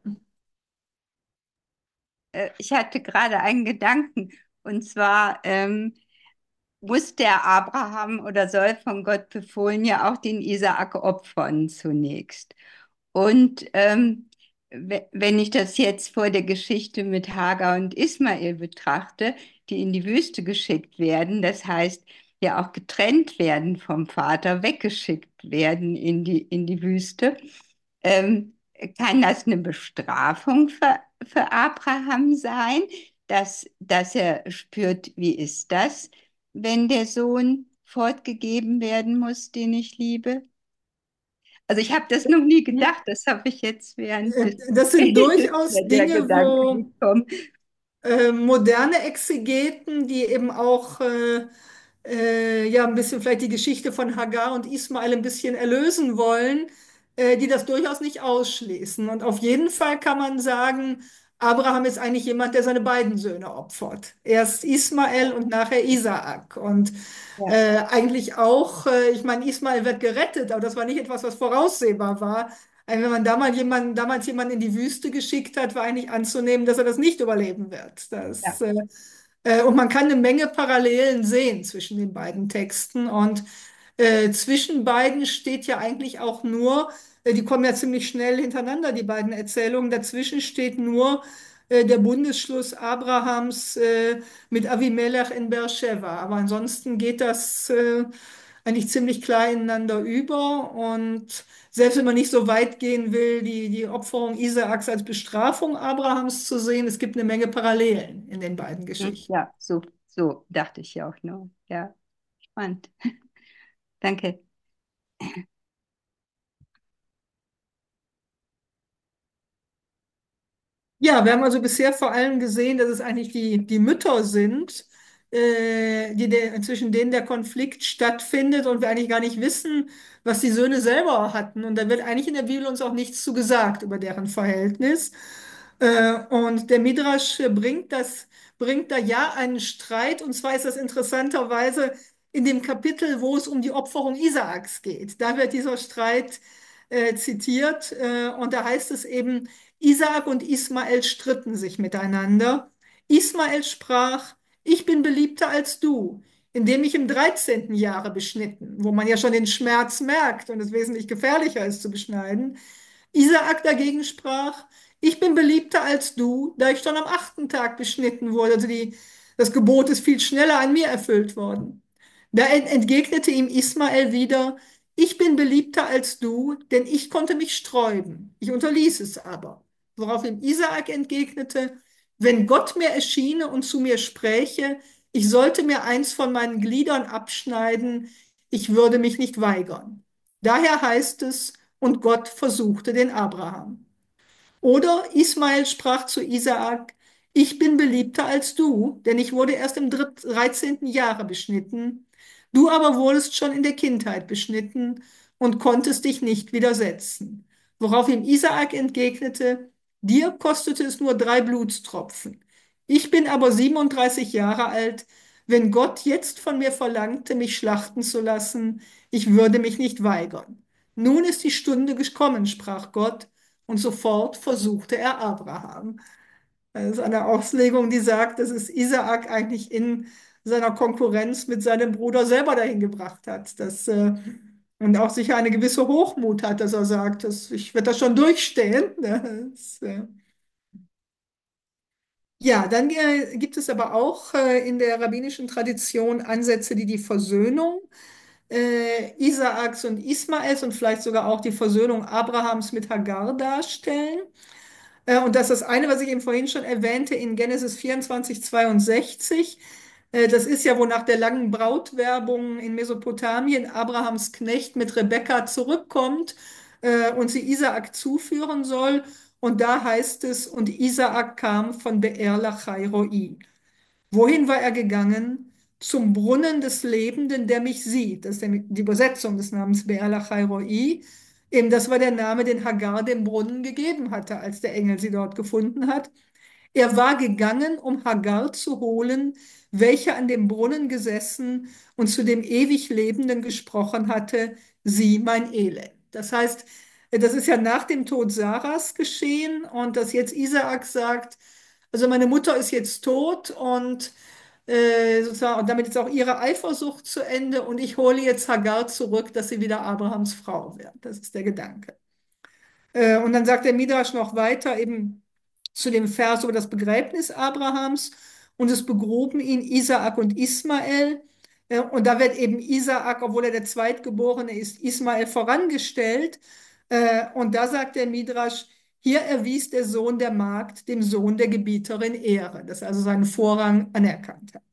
Ich hatte gerade einen Gedanken, und zwar muss der Abraham oder soll von Gott befohlen ja auch den Isaak opfern zunächst. Und wenn ich das jetzt vor der Geschichte mit Hagar und Ismael betrachte, die in die Wüste geschickt werden, das heißt ja auch getrennt werden vom Vater, weggeschickt werden in die Wüste, ähm, kann das eine Bestrafung für Abraham sein, dass er spürt, wie ist das, wenn der Sohn fortgegeben werden muss, den ich liebe? Also ich habe das noch nie gedacht, das habe ich jetzt während des Das sind Redes durchaus der Dinge, Gedanke wo gekommen. moderne Exegeten, die eben auch ja ein bisschen vielleicht die Geschichte von Hagar und Ismael ein bisschen erlösen wollen, die das durchaus nicht ausschließen. Und auf jeden Fall kann man sagen, Abraham ist eigentlich jemand, der seine beiden Söhne opfert. Erst Ismael und nachher Isaak. Und Ja, eigentlich auch, ich meine, Ismael wird gerettet, aber das war nicht etwas, was voraussehbar war. Wenn man damals jemanden in die Wüste geschickt hat, war eigentlich anzunehmen, dass er das nicht überleben wird. ja. Und man kann eine Menge Parallelen sehen zwischen den beiden Texten. Und zwischen beiden steht ja eigentlich auch nur, die kommen ja ziemlich schnell hintereinander, die beiden Erzählungen. Dazwischen steht nur der Bundesschluss Abrahams mit Avimelech in Beersheba. Aber ansonsten geht das eigentlich ziemlich klar ineinander über. Und selbst wenn man nicht so weit gehen will, die Opferung Isaaks als Bestrafung Abrahams zu sehen, es gibt eine Menge Parallelen in den beiden Geschichten. Ja, so dachte ich ja auch nur. Ja, spannend. Danke. Ja, wir haben also bisher vor allem gesehen, dass es eigentlich die Mütter sind, zwischen denen der Konflikt stattfindet und wir eigentlich gar nicht wissen, was die Söhne selber hatten. Und da wird eigentlich in der Bibel uns auch nichts zu gesagt über deren Verhältnis. Und der Midrasch bringt da ja einen Streit, und zwar ist das interessanterweise in dem Kapitel, wo es um die Opferung Isaaks geht. Da wird dieser Streit zitiert, und da heißt es eben, Isaak und Ismael stritten sich miteinander. Ismael sprach, ich bin beliebter als du. indem ich im 13. Jahre beschnitten, wo man ja schon den Schmerz merkt und es wesentlich gefährlicher ist zu beschneiden. Isaak dagegen sprach, ich bin beliebter als du, da ich schon am 8. Tag beschnitten wurde. Also das Gebot ist viel schneller an mir erfüllt worden. Da entgegnete ihm Ismael wieder, ich bin beliebter als du, denn ich konnte mich sträuben. Ich unterließ es aber. Worauf ihm Isaak entgegnete, wenn Gott mir erschiene und zu mir spräche, ich sollte mir eins von meinen Gliedern abschneiden, ich würde mich nicht weigern. Daher heißt es, und Gott versuchte den Abraham. Oder Ismael sprach zu Isaak, ich bin beliebter als du, denn ich wurde erst im 13. Jahre beschnitten. Du aber wurdest schon in der Kindheit beschnitten und konntest dich nicht widersetzen. Worauf ihm Isaak entgegnete, dir kostete es nur 3 Blutstropfen. Ich bin aber 37 Jahre alt. Wenn Gott jetzt von mir verlangte, mich schlachten zu lassen, ich würde mich nicht weigern. Nun ist die Stunde gekommen, sprach Gott, und sofort versuchte er Abraham. Das ist eine Auslegung, die sagt, dass es Isaak eigentlich in seiner Konkurrenz mit seinem Bruder selber dahin gebracht hat. Und auch sicher eine gewisse Hochmut hat, dass er sagt, ich werde das schon durchstehen. Ja, dann gibt es aber auch in der rabbinischen Tradition Ansätze, die die Versöhnung Isaaks und Ismaels und vielleicht sogar auch die Versöhnung Abrahams mit Hagar darstellen. Und das ist das eine, was ich eben vorhin schon erwähnte, in Genesis 24:62. Das ist ja, wo nach der langen Brautwerbung in Mesopotamien Abrahams Knecht mit Rebekka zurückkommt und sie Isaak zuführen soll. Und da heißt es, und Isaak kam von Beer Lachai Roi. Wohin war er gegangen? Zum Brunnen des Lebenden, der mich sieht. Das ist die Übersetzung des Namens Beer Lachai Roi. Eben, das war der Name, den Hagar dem Brunnen gegeben hatte, als der Engel sie dort gefunden hat. Er war gegangen, um Hagar zu holen, welche an dem Brunnen gesessen und zu dem ewig Lebenden gesprochen hatte, sieh mein Elend. Das heißt, das ist ja nach dem Tod Sarahs geschehen und dass jetzt Isaak sagt, also meine Mutter ist jetzt tot und sozusagen, und damit ist auch ihre Eifersucht zu Ende und ich hole jetzt Hagar zurück, dass sie wieder Abrahams Frau wird. Das ist der Gedanke. Und dann sagt der Midrasch noch weiter eben zu dem Vers über das Begräbnis Abrahams und es begruben ihn Isaak und Ismael. Und da wird eben Isaak, obwohl er der Zweitgeborene ist, Ismael vorangestellt. Und da sagt der Midrasch, hier erwies der Sohn der Magd dem Sohn der Gebieterin Ehre, dass er also seinen Vorrang anerkannt hat.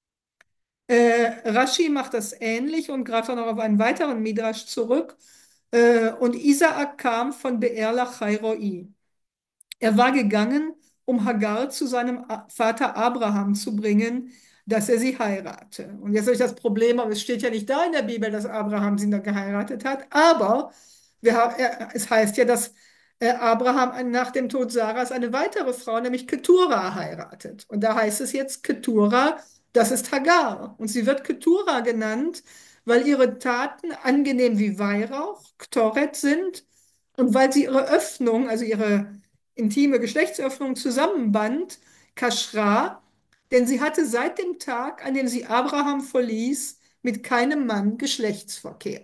Rashi macht das ähnlich und greift dann noch auf einen weiteren Midrasch zurück. Und Isaak kam von Beer Lachai Roi. Er war gegangen, um Hagar zu seinem Vater Abraham zu bringen, dass er sie heirate. Und jetzt habe ich das Problem, aber es steht ja nicht da in der Bibel, dass Abraham sie dann geheiratet hat. Aber es heißt ja, dass Abraham nach dem Tod Sarahs eine weitere Frau, nämlich Ketura, heiratet. Und da heißt es jetzt Ketura, das ist Hagar. Und sie wird Ketura genannt, weil ihre Taten angenehm wie Weihrauch, Ktoret sind und weil sie ihre Öffnung, also ihre intime Geschlechtsöffnung zusammenband, Kaschra, denn sie hatte seit dem Tag, an dem sie Abraham verließ, mit keinem Mann Geschlechtsverkehr.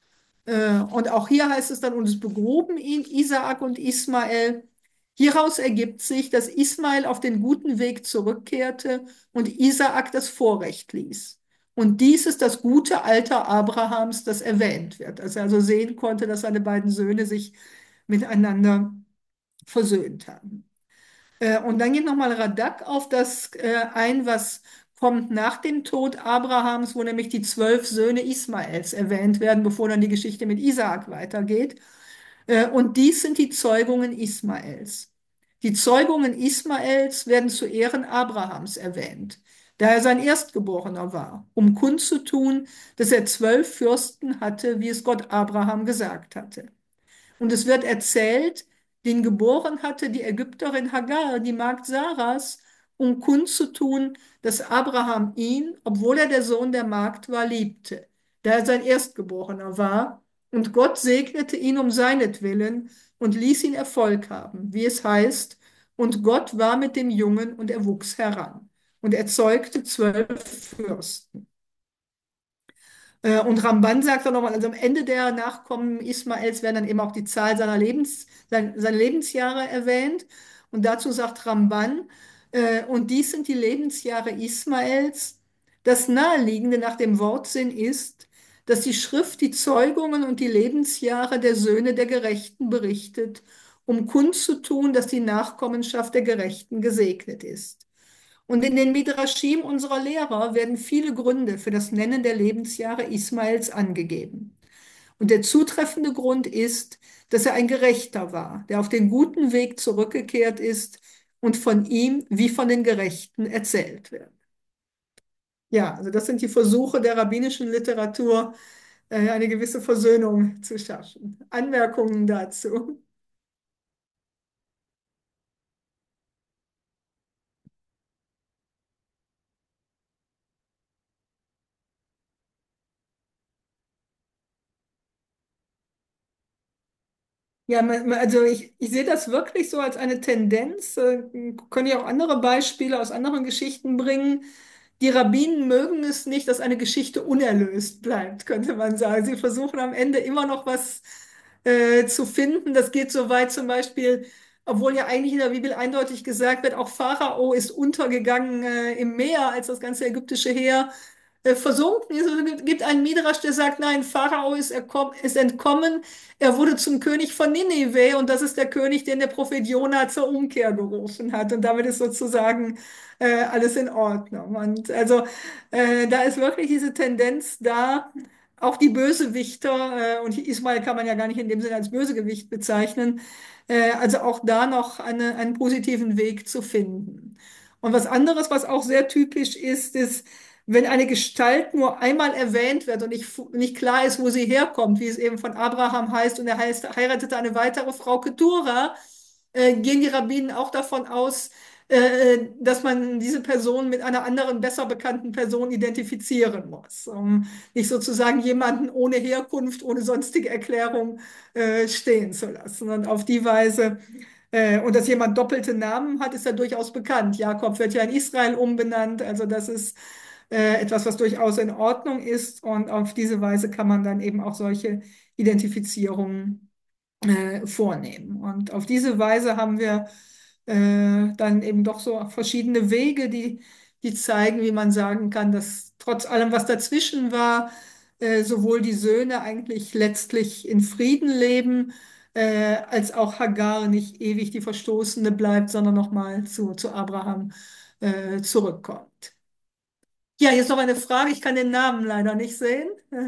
Und auch hier heißt es dann, und es begruben ihn Isaak und Ismael. Hieraus ergibt sich, dass Ismael auf den guten Weg zurückkehrte und Isaak das Vorrecht ließ. Und dies ist das gute Alter Abrahams, das erwähnt wird. Als er also sehen konnte, dass seine beiden Söhne sich miteinander versöhnt haben. Und dann geht nochmal Radak auf das ein, was kommt nach dem Tod Abrahams, wo nämlich die 12 Söhne Ismaels erwähnt werden, bevor dann die Geschichte mit Isaak weitergeht. Und dies sind die Zeugungen Ismaels. Die Zeugungen Ismaels werden zu Ehren Abrahams erwähnt, da er sein Erstgeborener war, um kundzutun, dass er 12 Fürsten hatte, wie es Gott Abraham gesagt hatte. Und es wird erzählt, den geboren hatte die Ägypterin Hagar, die Magd Sarahs, um kundzutun, dass Abraham ihn, obwohl er der Sohn der Magd war, liebte, da er sein Erstgeborener war. Und Gott segnete ihn um seinetwillen und ließ ihn Erfolg haben, wie es heißt, und Gott war mit dem Jungen und er wuchs heran. Und er zeugte 12 Fürsten. Und Ramban sagt dann nochmal, also am Ende der Nachkommen Ismaels werden dann eben auch die Zahl seine Lebensjahre erwähnt. Und dazu sagt Ramban, und dies sind die Lebensjahre Ismaels. Das Naheliegende nach dem Wortsinn ist, dass die Schrift die Zeugungen und die Lebensjahre der Söhne der Gerechten berichtet, um kundzutun, dass die Nachkommenschaft der Gerechten gesegnet ist. Und in den Midrashim unserer Lehrer werden viele Gründe für das Nennen der Lebensjahre Ismaels angegeben. Und der zutreffende Grund ist, dass er ein Gerechter war, der auf den guten Weg zurückgekehrt ist und von ihm wie von den Gerechten erzählt wird. Ja, also das sind die Versuche der rabbinischen Literatur, eine gewisse Versöhnung zu schaffen. Anmerkungen dazu? Ja, also ich sehe das wirklich so als eine Tendenz. Können ja auch andere Beispiele aus anderen Geschichten bringen. Die Rabbinen mögen es nicht, dass eine Geschichte unerlöst bleibt, könnte man sagen. Sie versuchen am Ende immer noch was zu finden. Das geht so weit zum Beispiel, obwohl ja eigentlich in der Bibel eindeutig gesagt wird, auch Pharao ist untergegangen im Meer, als das ganze ägyptische Heer versunken ist. Es gibt einen Midrasch, der sagt, nein, Pharao ist entkommen, er wurde zum König von Ninive und das ist der König, den der Prophet Jona zur Umkehr gerufen hat. Und damit ist sozusagen alles in Ordnung. Und also da ist wirklich diese Tendenz da, auch die Bösewichter, und Ismael kann man ja gar nicht in dem Sinne als Bösegewicht bezeichnen, also auch da noch einen positiven Weg zu finden. Und was anderes, was auch sehr typisch ist, wenn eine Gestalt nur einmal erwähnt wird und nicht klar ist, wo sie herkommt, wie es eben von Abraham heißt, und er heiratete eine weitere Frau Ketura, gehen die Rabbinen auch davon aus, dass man diese Person mit einer anderen, besser bekannten Person identifizieren muss, um nicht sozusagen jemanden ohne Herkunft, ohne sonstige Erklärung stehen zu lassen. Und auf die Weise, und dass jemand doppelte Namen hat, ist ja durchaus bekannt. Jakob wird ja in Israel umbenannt, also das ist etwas, was durchaus in Ordnung ist. Und auf diese Weise kann man dann eben auch solche Identifizierungen vornehmen. Und auf diese Weise haben wir dann eben doch so verschiedene Wege, die zeigen, wie man sagen kann, dass trotz allem, was dazwischen war, sowohl die Söhne eigentlich letztlich in Frieden leben, als auch Hagar nicht ewig die Verstoßene bleibt, sondern nochmal zu Abraham zurückkommt. Ja, jetzt noch eine Frage. Ich kann den Namen leider nicht sehen.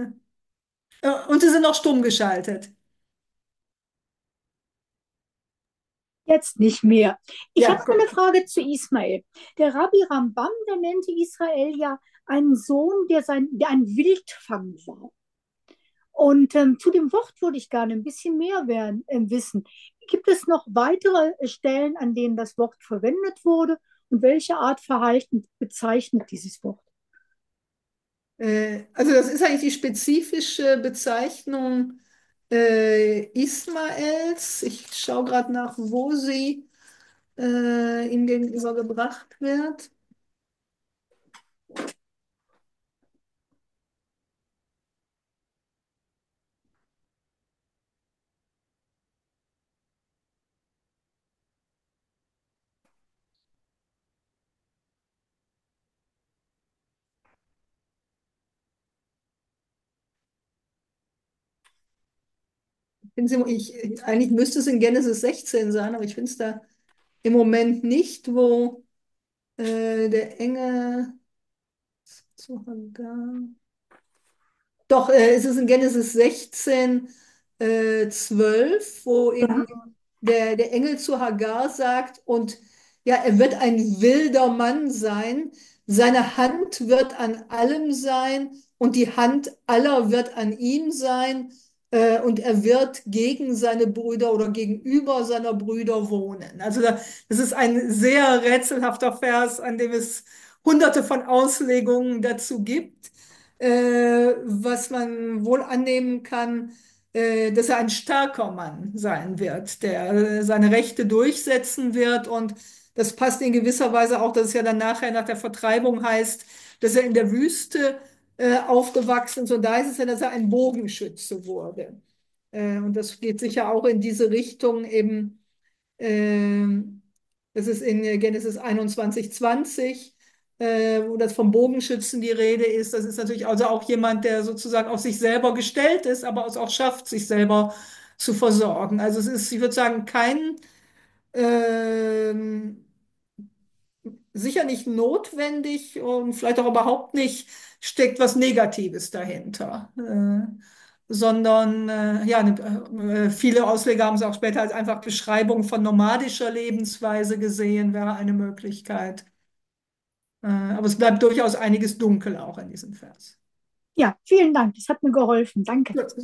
Und Sie sind noch stumm geschaltet. Jetzt nicht mehr. Ich Ja, habe gut. eine Frage zu Ismael. Der Rabbi Rambam, der nannte Israel ja einen Sohn, der ein Wildfang war. Und zu dem Wort würde ich gerne ein bisschen mehr wissen. Gibt es noch weitere Stellen, an denen das Wort verwendet wurde? Und welche Art Verhalten bezeichnet dieses Wort? Also das ist eigentlich die spezifische Bezeichnung Ismaels. Ich schaue gerade nach, wo sie ihm gegenüber gebracht wird. Eigentlich müsste es in Genesis 16 sein, aber ich finde es da im Moment nicht, wo der Engel zu Hagar. Doch, es ist in Genesis 16, 12, wo eben der Engel zu Hagar sagt, und ja, er wird ein wilder Mann sein, seine Hand wird an allem sein und die Hand aller wird an ihm sein, und er wird gegen seine Brüder oder gegenüber seiner Brüder wohnen. Also das ist ein sehr rätselhafter Vers, an dem es hunderte von Auslegungen dazu gibt, was man wohl annehmen kann, dass er ein starker Mann sein wird, der seine Rechte durchsetzen wird. Und das passt in gewisser Weise auch, dass es ja dann nachher nach der Vertreibung heißt, dass er in der Wüste aufgewachsen ist. Und da ist es ja, dass er ein Bogenschütze wurde. Und das geht sicher auch in diese Richtung eben. ähm, Das ist in Genesis 21:20, wo das vom Bogenschützen die Rede ist. Das ist natürlich also auch jemand, der sozusagen auf sich selber gestellt ist, aber es auch schafft, sich selber zu versorgen. Also es ist, ich würde sagen, kein ähm, sicher nicht notwendig und vielleicht auch überhaupt nicht steckt was Negatives dahinter. Sondern ja, viele Ausleger haben es auch später als einfach Beschreibung von nomadischer Lebensweise gesehen, wäre eine Möglichkeit. Aber es bleibt durchaus einiges dunkel auch in diesem Vers. Ja, vielen Dank. Das hat mir geholfen. Danke. Gut.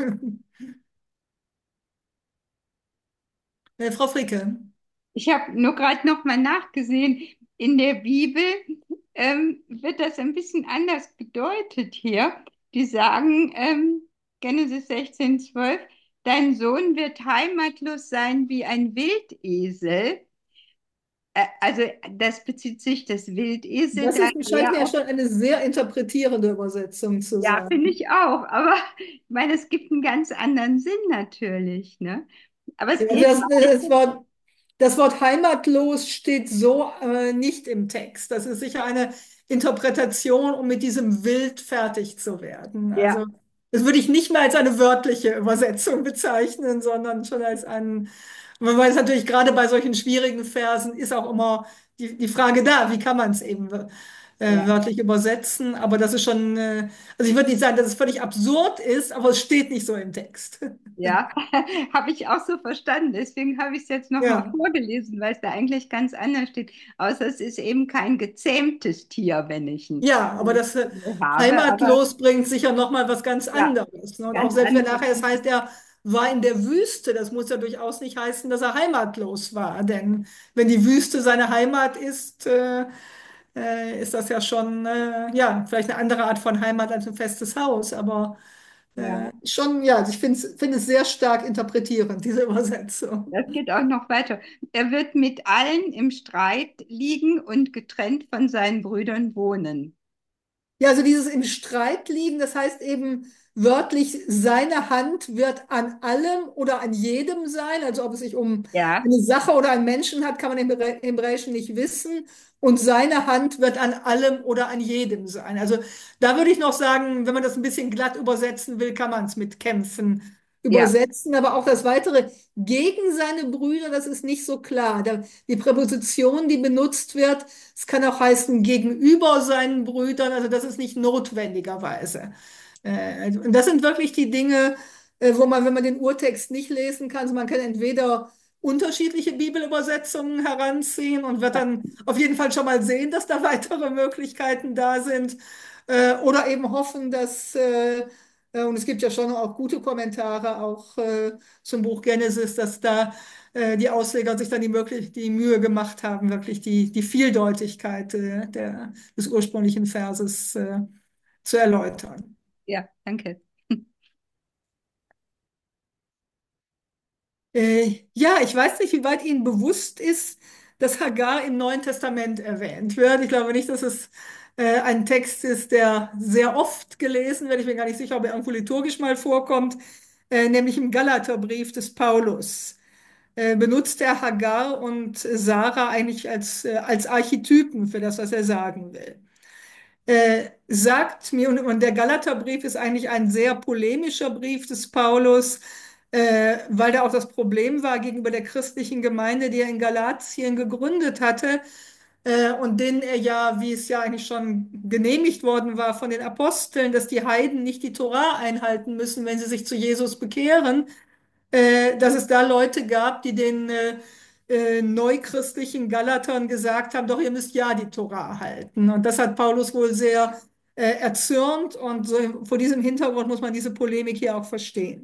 Frau Fricke. Ich habe nur gerade noch mal nachgesehen, in der Bibel wird das ein bisschen anders gedeutet hier. Die sagen, Genesis 16:12, dein Sohn wird heimatlos sein wie ein Wildesel. Also das bezieht sich das Wildesel Das dann ist, scheint eher mir ja auf, schon eine sehr interpretierende Übersetzung zu ja, sein. finde ich auch, aber ich meine, es gibt einen ganz anderen Sinn natürlich, ne? Aber es Ja, geht das Wort heimatlos steht so nicht im Text. Das ist sicher eine Interpretation, um mit diesem Wild fertig zu werden. ja, Also das würde ich nicht mehr als eine wörtliche Übersetzung bezeichnen, sondern schon als einen, weil es natürlich gerade bei solchen schwierigen Versen ist auch immer die Frage da, wie kann man es eben ja. wörtlich übersetzen. Aber das ist schon, also ich würde nicht sagen, dass es völlig absurd ist, aber es steht nicht so im Text. Ja, habe ich auch so verstanden. Deswegen habe ich es jetzt nochmal Ja. vorgelesen, weil es da eigentlich ganz anders steht. Außer es ist eben kein gezähmtes Tier, wenn ich ein Ja, aber das Tier habe. Aber heimatlos bringt sicher noch mal was ganz ja, anderes. Ne? Und auch ganz selbst wenn anders. nachher es heißt, er war in der Wüste, das muss ja durchaus nicht heißen, dass er heimatlos war. Denn wenn die Wüste seine Heimat ist das ja schon ja, vielleicht eine andere Art von Heimat als ein festes Haus. Aber Ja, schon, ja, also ich finde es sehr stark interpretierend, diese Übersetzung. das geht auch noch weiter. Er wird mit allen im Streit liegen und getrennt von seinen Brüdern wohnen. Ja, also dieses im Streit liegen, das heißt eben wörtlich, seine Hand wird an allem oder an jedem sein. Also ob es sich um Ja, eine Sache oder einen Menschen hat, kann man im Hebräischen nicht wissen. Und seine Hand wird an allem oder an jedem sein. Also da würde ich noch sagen, wenn man das ein bisschen glatt übersetzen will, kann man es mit Kämpfen ja, übersetzen. Aber auch das weitere gegen seine Brüder, das ist nicht so klar. Die Präposition, die benutzt wird, es kann auch heißen gegenüber seinen Brüdern, also das ist nicht notwendigerweise. Und das sind wirklich die Dinge, wo man, wenn man den Urtext nicht lesen kann, also man kann entweder unterschiedliche Bibelübersetzungen heranziehen und wird dann auf jeden Fall schon mal sehen, dass da weitere Möglichkeiten da sind, oder eben hoffen, und es gibt ja schon auch gute Kommentare auch zum Buch Genesis, dass da die Ausleger sich dann die Mühe gemacht haben, wirklich die Vieldeutigkeit des ursprünglichen Verses zu erläutern. ja, danke. Ja, ich weiß nicht, wie weit Ihnen bewusst ist, dass Hagar im Neuen Testament erwähnt wird. Ich glaube nicht, dass es ein Text ist, der sehr oft gelesen wird. Ich bin gar nicht sicher, ob er irgendwo liturgisch mal vorkommt, nämlich im Galaterbrief des Paulus. Benutzt er Hagar und Sarah eigentlich als Archetypen für das, was er sagen will. Sagt mir, und der Galaterbrief ist eigentlich ein sehr polemischer Brief des Paulus, weil da auch das Problem war gegenüber der christlichen Gemeinde, die er in Galatien gegründet hatte, und denen er ja, wie es ja eigentlich schon genehmigt worden war von den Aposteln, dass die Heiden nicht die Tora einhalten müssen, wenn sie sich zu Jesus bekehren, dass es da Leute gab, die den neuchristlichen Galatern gesagt haben, doch ihr müsst ja die Tora halten. Und das hat Paulus wohl sehr erzürnt und so, vor diesem Hintergrund muss man diese Polemik hier auch verstehen.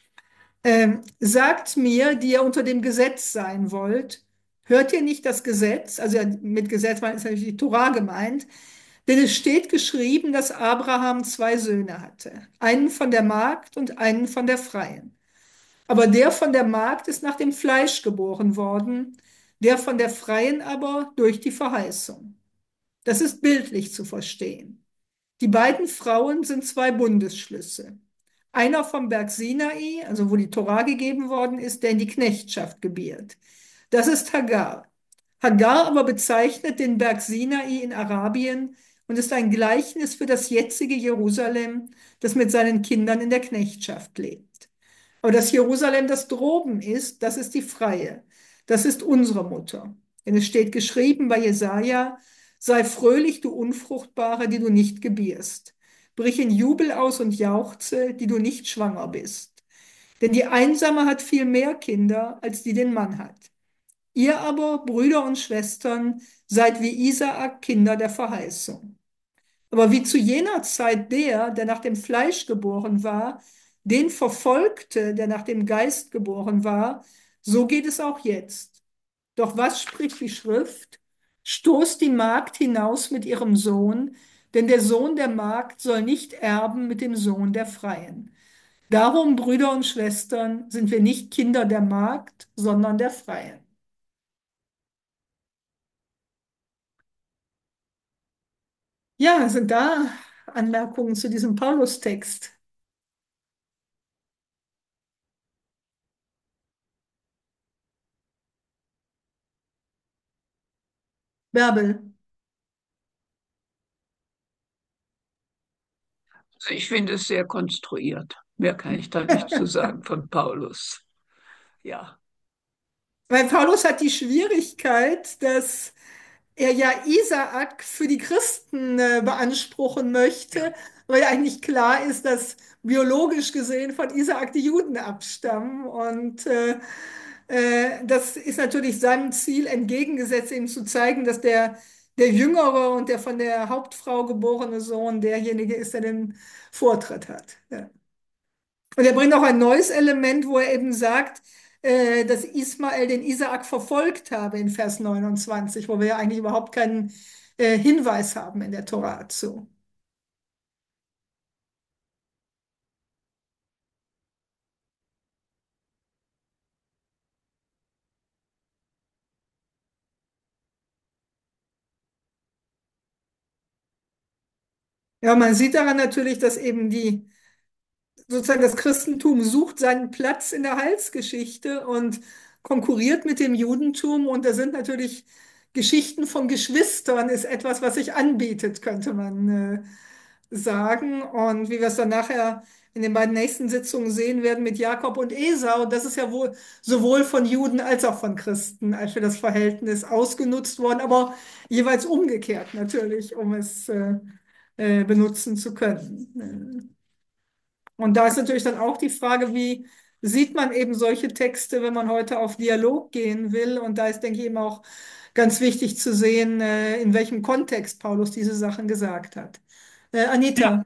Sagt mir, die ihr unter dem Gesetz sein wollt, hört ihr nicht das Gesetz? Also mit Gesetz ist natürlich die Tora gemeint. Denn es steht geschrieben, dass Abraham zwei Söhne hatte, einen von der Magd und einen von der Freien. Aber der von der Magd ist nach dem Fleisch geboren worden, der von der Freien aber durch die Verheißung. Das ist bildlich zu verstehen. Die beiden Frauen sind zwei Bundesschlüsse. Einer vom Berg Sinai, also wo die Tora gegeben worden ist, der in die Knechtschaft gebiert. Das ist Hagar. Hagar aber bezeichnet den Berg Sinai in Arabien und ist ein Gleichnis für das jetzige Jerusalem, das mit seinen Kindern in der Knechtschaft lebt. Aber das Jerusalem, das droben ist, das ist die Freie. Das ist unsere Mutter. Denn es steht geschrieben bei Jesaja: Sei fröhlich, du Unfruchtbare, die du nicht gebierst. Brich in Jubel aus und jauchze, die du nicht schwanger bist. Denn die Einsame hat viel mehr Kinder, als die den Mann hat. Ihr aber, Brüder und Schwestern, seid wie Isaak Kinder der Verheißung. Aber wie zu jener Zeit der nach dem Fleisch geboren war, den verfolgte, der nach dem Geist geboren war, so geht es auch jetzt. Doch was spricht die Schrift? Stoßt die Magd hinaus mit ihrem Sohn, denn der Sohn der Magd soll nicht erben mit dem Sohn der Freien. Darum, Brüder und Schwestern, sind wir nicht Kinder der Magd, sondern der Freien. Ja, sind da Anmerkungen zu diesem Paulus-Text? Bärbel. Also ich finde es sehr konstruiert. Mehr kann ich da nicht zu sagen von Paulus. Ja, Weil Paulus hat die Schwierigkeit, dass er ja Isaak für die Christen beanspruchen möchte, weil ja eigentlich klar ist, dass biologisch gesehen von Isaak die Juden abstammen. Und das ist natürlich seinem Ziel entgegengesetzt, ihm zu zeigen, dass der jüngere und der von der Hauptfrau geborene Sohn derjenige ist, der den Vortritt hat. Ja. Und er bringt auch ein neues Element, wo er eben sagt, dass Ismael den Isaak verfolgt habe in Vers 29, wo wir ja eigentlich überhaupt keinen Hinweis haben in der Tora zu. Ja, man sieht daran natürlich, dass eben sozusagen das Christentum sucht seinen Platz in der Heilsgeschichte und konkurriert mit dem Judentum. Und da sind natürlich Geschichten von Geschwistern ist etwas, was sich anbietet, könnte man sagen. Und wie wir es dann nachher in den beiden nächsten Sitzungen sehen werden mit Jakob und Esau, das ist ja wohl sowohl von Juden als auch von Christen als für das Verhältnis ausgenutzt worden, aber jeweils umgekehrt natürlich, um es benutzen zu können. Und da ist natürlich dann auch die Frage, wie sieht man eben solche Texte, wenn man heute auf Dialog gehen will? Und da ist, denke ich, eben auch ganz wichtig zu sehen, in welchem Kontext Paulus diese Sachen gesagt hat. Anita.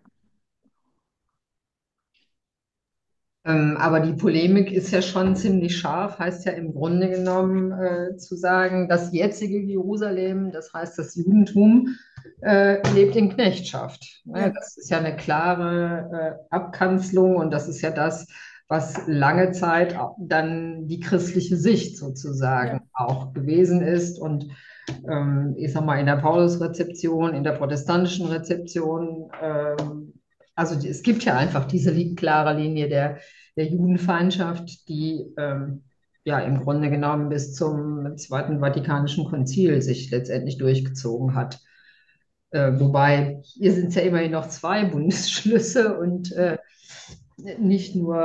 Aber die Polemik ist ja schon ziemlich scharf, heißt ja im Grunde genommen zu sagen, das jetzige Jerusalem, das heißt das Judentum, lebt in Knechtschaft. Ne? Ja. Das ist ja eine klare Abkanzelung und das ist ja das, was lange Zeit dann die christliche Sicht sozusagen Ja. auch gewesen ist. Und ich sag mal, in der Paulusrezeption, in der protestantischen Rezeption, also es gibt ja einfach diese klare Linie der Judenfeindschaft, die ja im Grunde genommen bis zum Zweiten Vatikanischen Konzil sich letztendlich durchgezogen hat. Wobei hier sind es ja immerhin noch zwei Bundesschlüsse und nicht nur,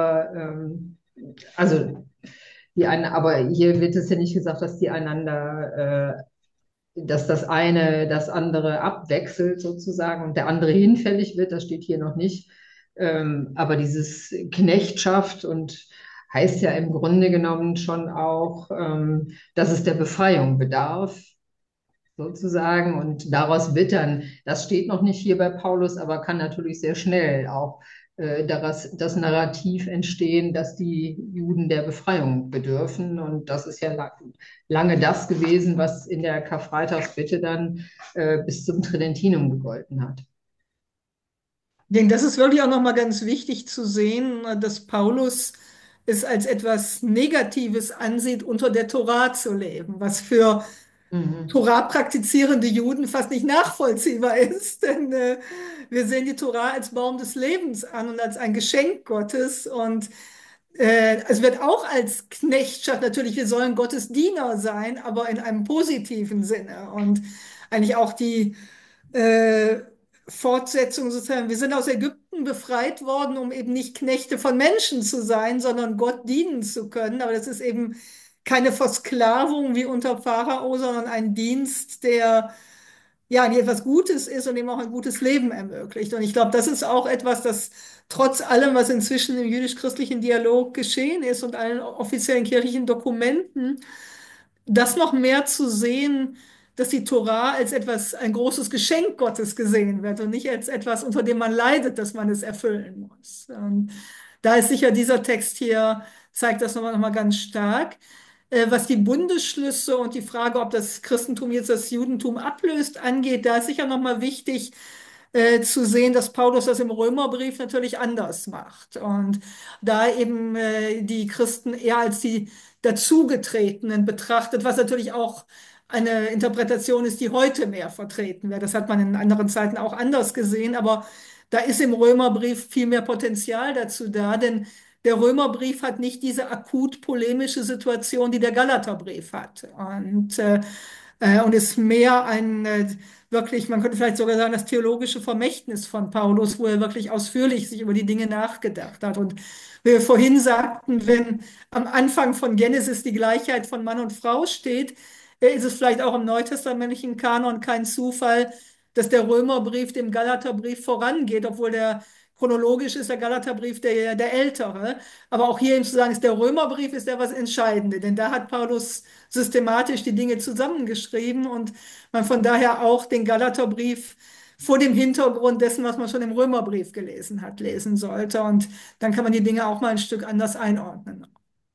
also aber hier wird es ja nicht gesagt, dass die einander dass das eine das andere abwechselt sozusagen und der andere hinfällig wird, das steht hier noch nicht. Aber dieses Knechtschaft und heißt ja im Grunde genommen schon auch, dass es der Befreiung bedarf, sozusagen. Und daraus wird dann, das steht noch nicht hier bei Paulus, aber kann natürlich sehr schnell auch daraus das Narrativ entstehen, dass die Juden der Befreiung bedürfen. Und das ist ja lange das gewesen, was in der Karfreitagsbitte dann bis zum Tridentinum gegolten hat. Ich denke, das ist wirklich auch nochmal ganz wichtig zu sehen, dass Paulus es als etwas Negatives ansieht, unter der Tora zu leben, was für Mhm. Torah praktizierende Juden fast nicht nachvollziehbar ist, denn wir sehen die Torah als Baum des Lebens an und als ein Geschenk Gottes und es wird auch als Knechtschaft natürlich, wir sollen Gottes Diener sein, aber in einem positiven Sinne und eigentlich auch die äh, Fortsetzung sozusagen, wir sind aus Ägypten befreit worden, um eben nicht Knechte von Menschen zu sein, sondern Gott dienen zu können, aber das ist eben keine Versklavung wie unter Pharao, sondern ein Dienst, der ja die etwas Gutes ist und eben auch ein gutes Leben ermöglicht. Und ich glaube, das ist auch etwas, das trotz allem, was inzwischen im jüdisch-christlichen Dialog geschehen ist und allen offiziellen kirchlichen Dokumenten, das noch mehr zu sehen, dass die Torah als etwas, ein großes Geschenk Gottes gesehen wird und nicht als etwas, unter dem man leidet, dass man es erfüllen muss. Und da ist sicher dieser Text hier, zeigt das nochmal ganz stark. Was die Bundesschlüsse und die Frage, ob das Christentum jetzt das Judentum ablöst, angeht, da ist sicher nochmal wichtig, zu sehen, dass Paulus das im Römerbrief natürlich anders macht. Und da eben die Christen eher als die Dazugetretenen betrachtet, was natürlich auch eine Interpretation ist, die heute mehr vertreten wird. Das hat man in anderen Zeiten auch anders gesehen, aber da ist im Römerbrief viel mehr Potenzial dazu da, denn der Römerbrief hat nicht diese akut polemische Situation, die der Galaterbrief hat. Und ist mehr ein wirklich, man könnte vielleicht sogar sagen, das theologische Vermächtnis von Paulus, wo er wirklich ausführlich sich über die Dinge nachgedacht hat. Und wie wir vorhin sagten, wenn am Anfang von Genesis die Gleichheit von Mann und Frau steht, ist es vielleicht auch im neutestamentlichen Kanon kein Zufall, dass der Römerbrief dem Galaterbrief vorangeht, obwohl der chronologisch ist der Galaterbrief der ältere. Aber auch hier eben zu sagen, ist der Römerbrief ist der was Entscheidende, denn da hat Paulus systematisch die Dinge zusammengeschrieben und man von daher auch den Galaterbrief vor dem Hintergrund dessen, was man schon im Römerbrief gelesen hat, lesen sollte. Und dann kann man die Dinge auch mal ein Stück anders einordnen.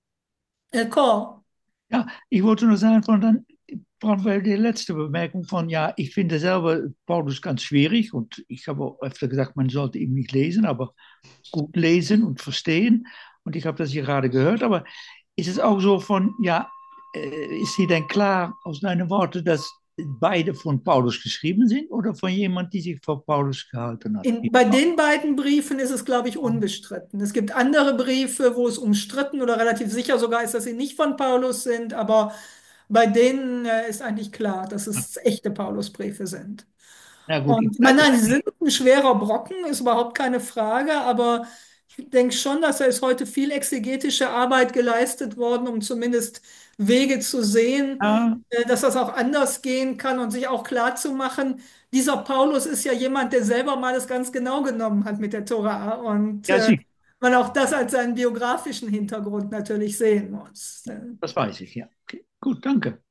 Cor. Ja, ich wollte nur sagen, weil die letzte Bemerkung von, ja, ich finde selber Paulus ganz schwierig und ich habe auch öfter gesagt, man sollte ihn nicht lesen, aber gut lesen und verstehen. Und ich habe das hier gerade gehört, aber ist es auch so von, ja, ist hier denn klar aus deinen Worten, dass beide von Paulus geschrieben sind oder von jemand, die sich vor Paulus gehalten hat? Bei den beiden Briefen ist es, glaube ich, unbestritten. Es gibt andere Briefe, wo es umstritten oder relativ sicher sogar ist, dass sie nicht von Paulus sind, aber bei denen ist eigentlich klar, dass es echte Paulusbriefe sind. Na gut, Und nein, sie sind ein schwerer Brocken, ist überhaupt keine Frage, aber ich denke schon, dass da ist heute viel exegetische Arbeit geleistet worden, um zumindest Wege zu sehen, ja, dass das auch anders gehen kann und sich auch klar zu machen, dieser Paulus ist ja jemand, der selber mal das ganz genau genommen hat mit der Tora und ja, sicher, man auch das als seinen biografischen Hintergrund natürlich sehen muss. das weiß ich, ja. Okay, gut, danke.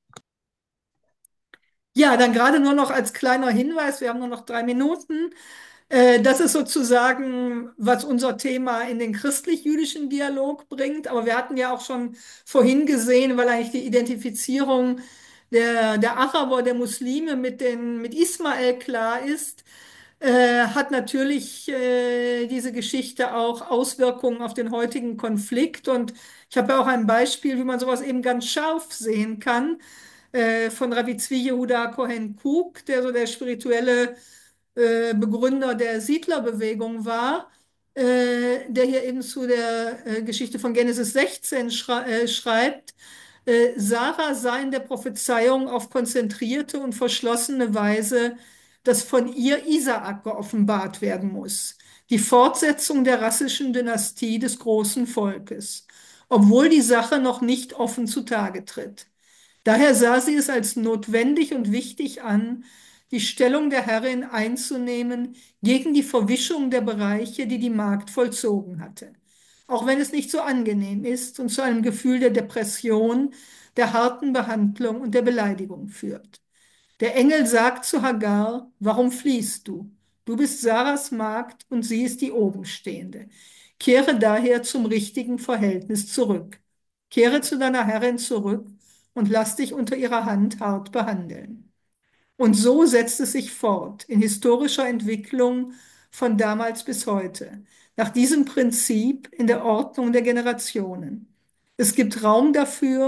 Ja, dann gerade nur noch als kleiner Hinweis, wir haben nur noch 3 Minuten. Das ist sozusagen, was unser Thema in den christlich-jüdischen Dialog bringt. Aber wir hatten ja auch schon vorhin gesehen, weil eigentlich die Identifizierung der Araber, der Muslime mit Ismael klar ist, hat natürlich diese Geschichte auch Auswirkungen auf den heutigen Konflikt. Und ich habe ja auch ein Beispiel, wie man sowas eben ganz scharf sehen kann, von Rabbi Zvi Yehuda Cohen Kook, der so der spirituelle Begründer der Siedlerbewegung war, der hier eben zu der Geschichte von Genesis 16 schreibt, Sarah sah in der Prophezeiung auf konzentrierte und verschlossene Weise, dass von ihr Isaak geoffenbart werden muss, die Fortsetzung der rassischen Dynastie des großen Volkes, obwohl die Sache noch nicht offen zutage tritt. Daher sah sie es als notwendig und wichtig an, die Stellung der Herrin einzunehmen gegen die Verwischung der Bereiche, die die Magd vollzogen hatte. Auch wenn es nicht so angenehm ist und zu einem Gefühl der Depression, der harten Behandlung und der Beleidigung führt. Der Engel sagt zu Hagar, warum fliehst du? Du bist Sarahs Magd und sie ist die Obenstehende. Kehre daher zum richtigen Verhältnis zurück. Kehre zu deiner Herrin zurück und lass dich unter ihrer Hand hart behandeln. Und so setzt es sich fort in historischer Entwicklung von damals bis heute, nach diesem Prinzip in der Ordnung der Generationen. Es gibt Raum dafür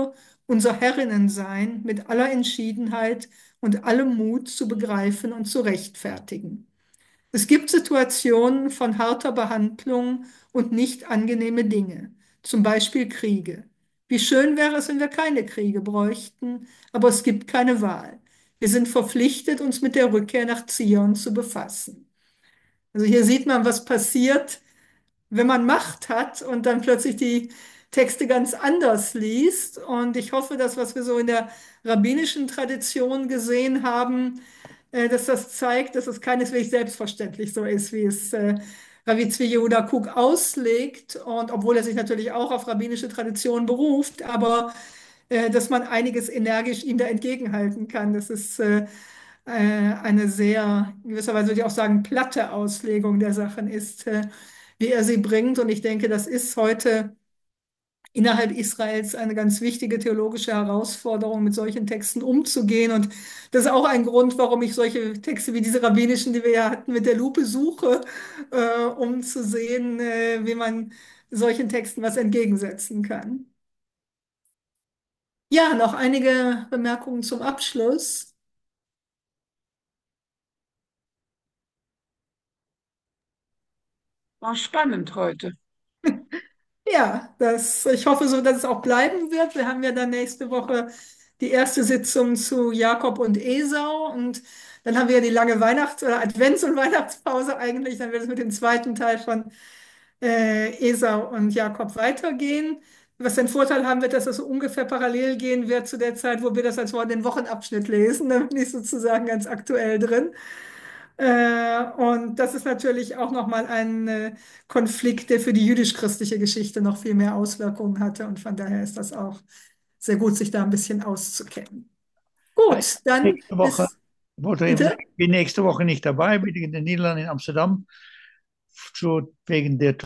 unser Herrinnen sein, mit aller Entschiedenheit und allem Mut zu begreifen und zu rechtfertigen. Es gibt Situationen von harter Behandlung und nicht angenehme Dinge, zum Beispiel Kriege. Wie schön wäre es, wenn wir keine Kriege bräuchten, aber es gibt keine Wahl. Wir sind verpflichtet, uns mit der Rückkehr nach Zion zu befassen. Also hier sieht man, was passiert, wenn man Macht hat und dann plötzlich die Texte ganz anders liest. Und ich hoffe, dass was wir so in der rabbinischen Tradition gesehen haben, dass das zeigt, dass es keineswegs selbstverständlich so ist, wie es Rabbi Zvi Yehuda Kook auslegt. Und obwohl er sich natürlich auch auf rabbinische Tradition beruft, aber dass man einiges energisch ihm da entgegenhalten kann. Das ist eine sehr, in gewisser Weise würde ich auch sagen, platte Auslegung der Sachen ist, wie er sie bringt. Und ich denke, das ist heute innerhalb Israels eine ganz wichtige theologische Herausforderung, mit solchen Texten umzugehen. Und das ist auch ein Grund, warum ich solche Texte wie diese rabbinischen, die wir ja hatten, mit der Lupe suche, um zu sehen, wie man solchen Texten was entgegensetzen kann. Ja, noch einige Bemerkungen zum Abschluss. War spannend heute. Ja, ich hoffe so, dass es auch bleiben wird. Wir haben ja dann nächste Woche die erste Sitzung zu Jakob und Esau und dann haben wir ja die lange oder Advents- und Weihnachtspause eigentlich. Dann wird es mit dem zweiten Teil von Esau und Jakob weitergehen. Was den Vorteil haben wird, dass das so ungefähr parallel gehen wird zu der Zeit, wo wir das als den Wochenabschnitt lesen. Da bin ich sozusagen ganz aktuell drin. Und das ist natürlich auch nochmal ein Konflikt, der für die jüdisch-christliche Geschichte noch viel mehr Auswirkungen hatte. Und von daher ist das auch sehr gut, sich da ein bisschen auszukennen. Gut, dann Nächste Woche, bis, ich wollte even bitte. sagen, ich bin nächste Woche nicht dabei, bin ich in den Niederlanden in Amsterdam, wegen der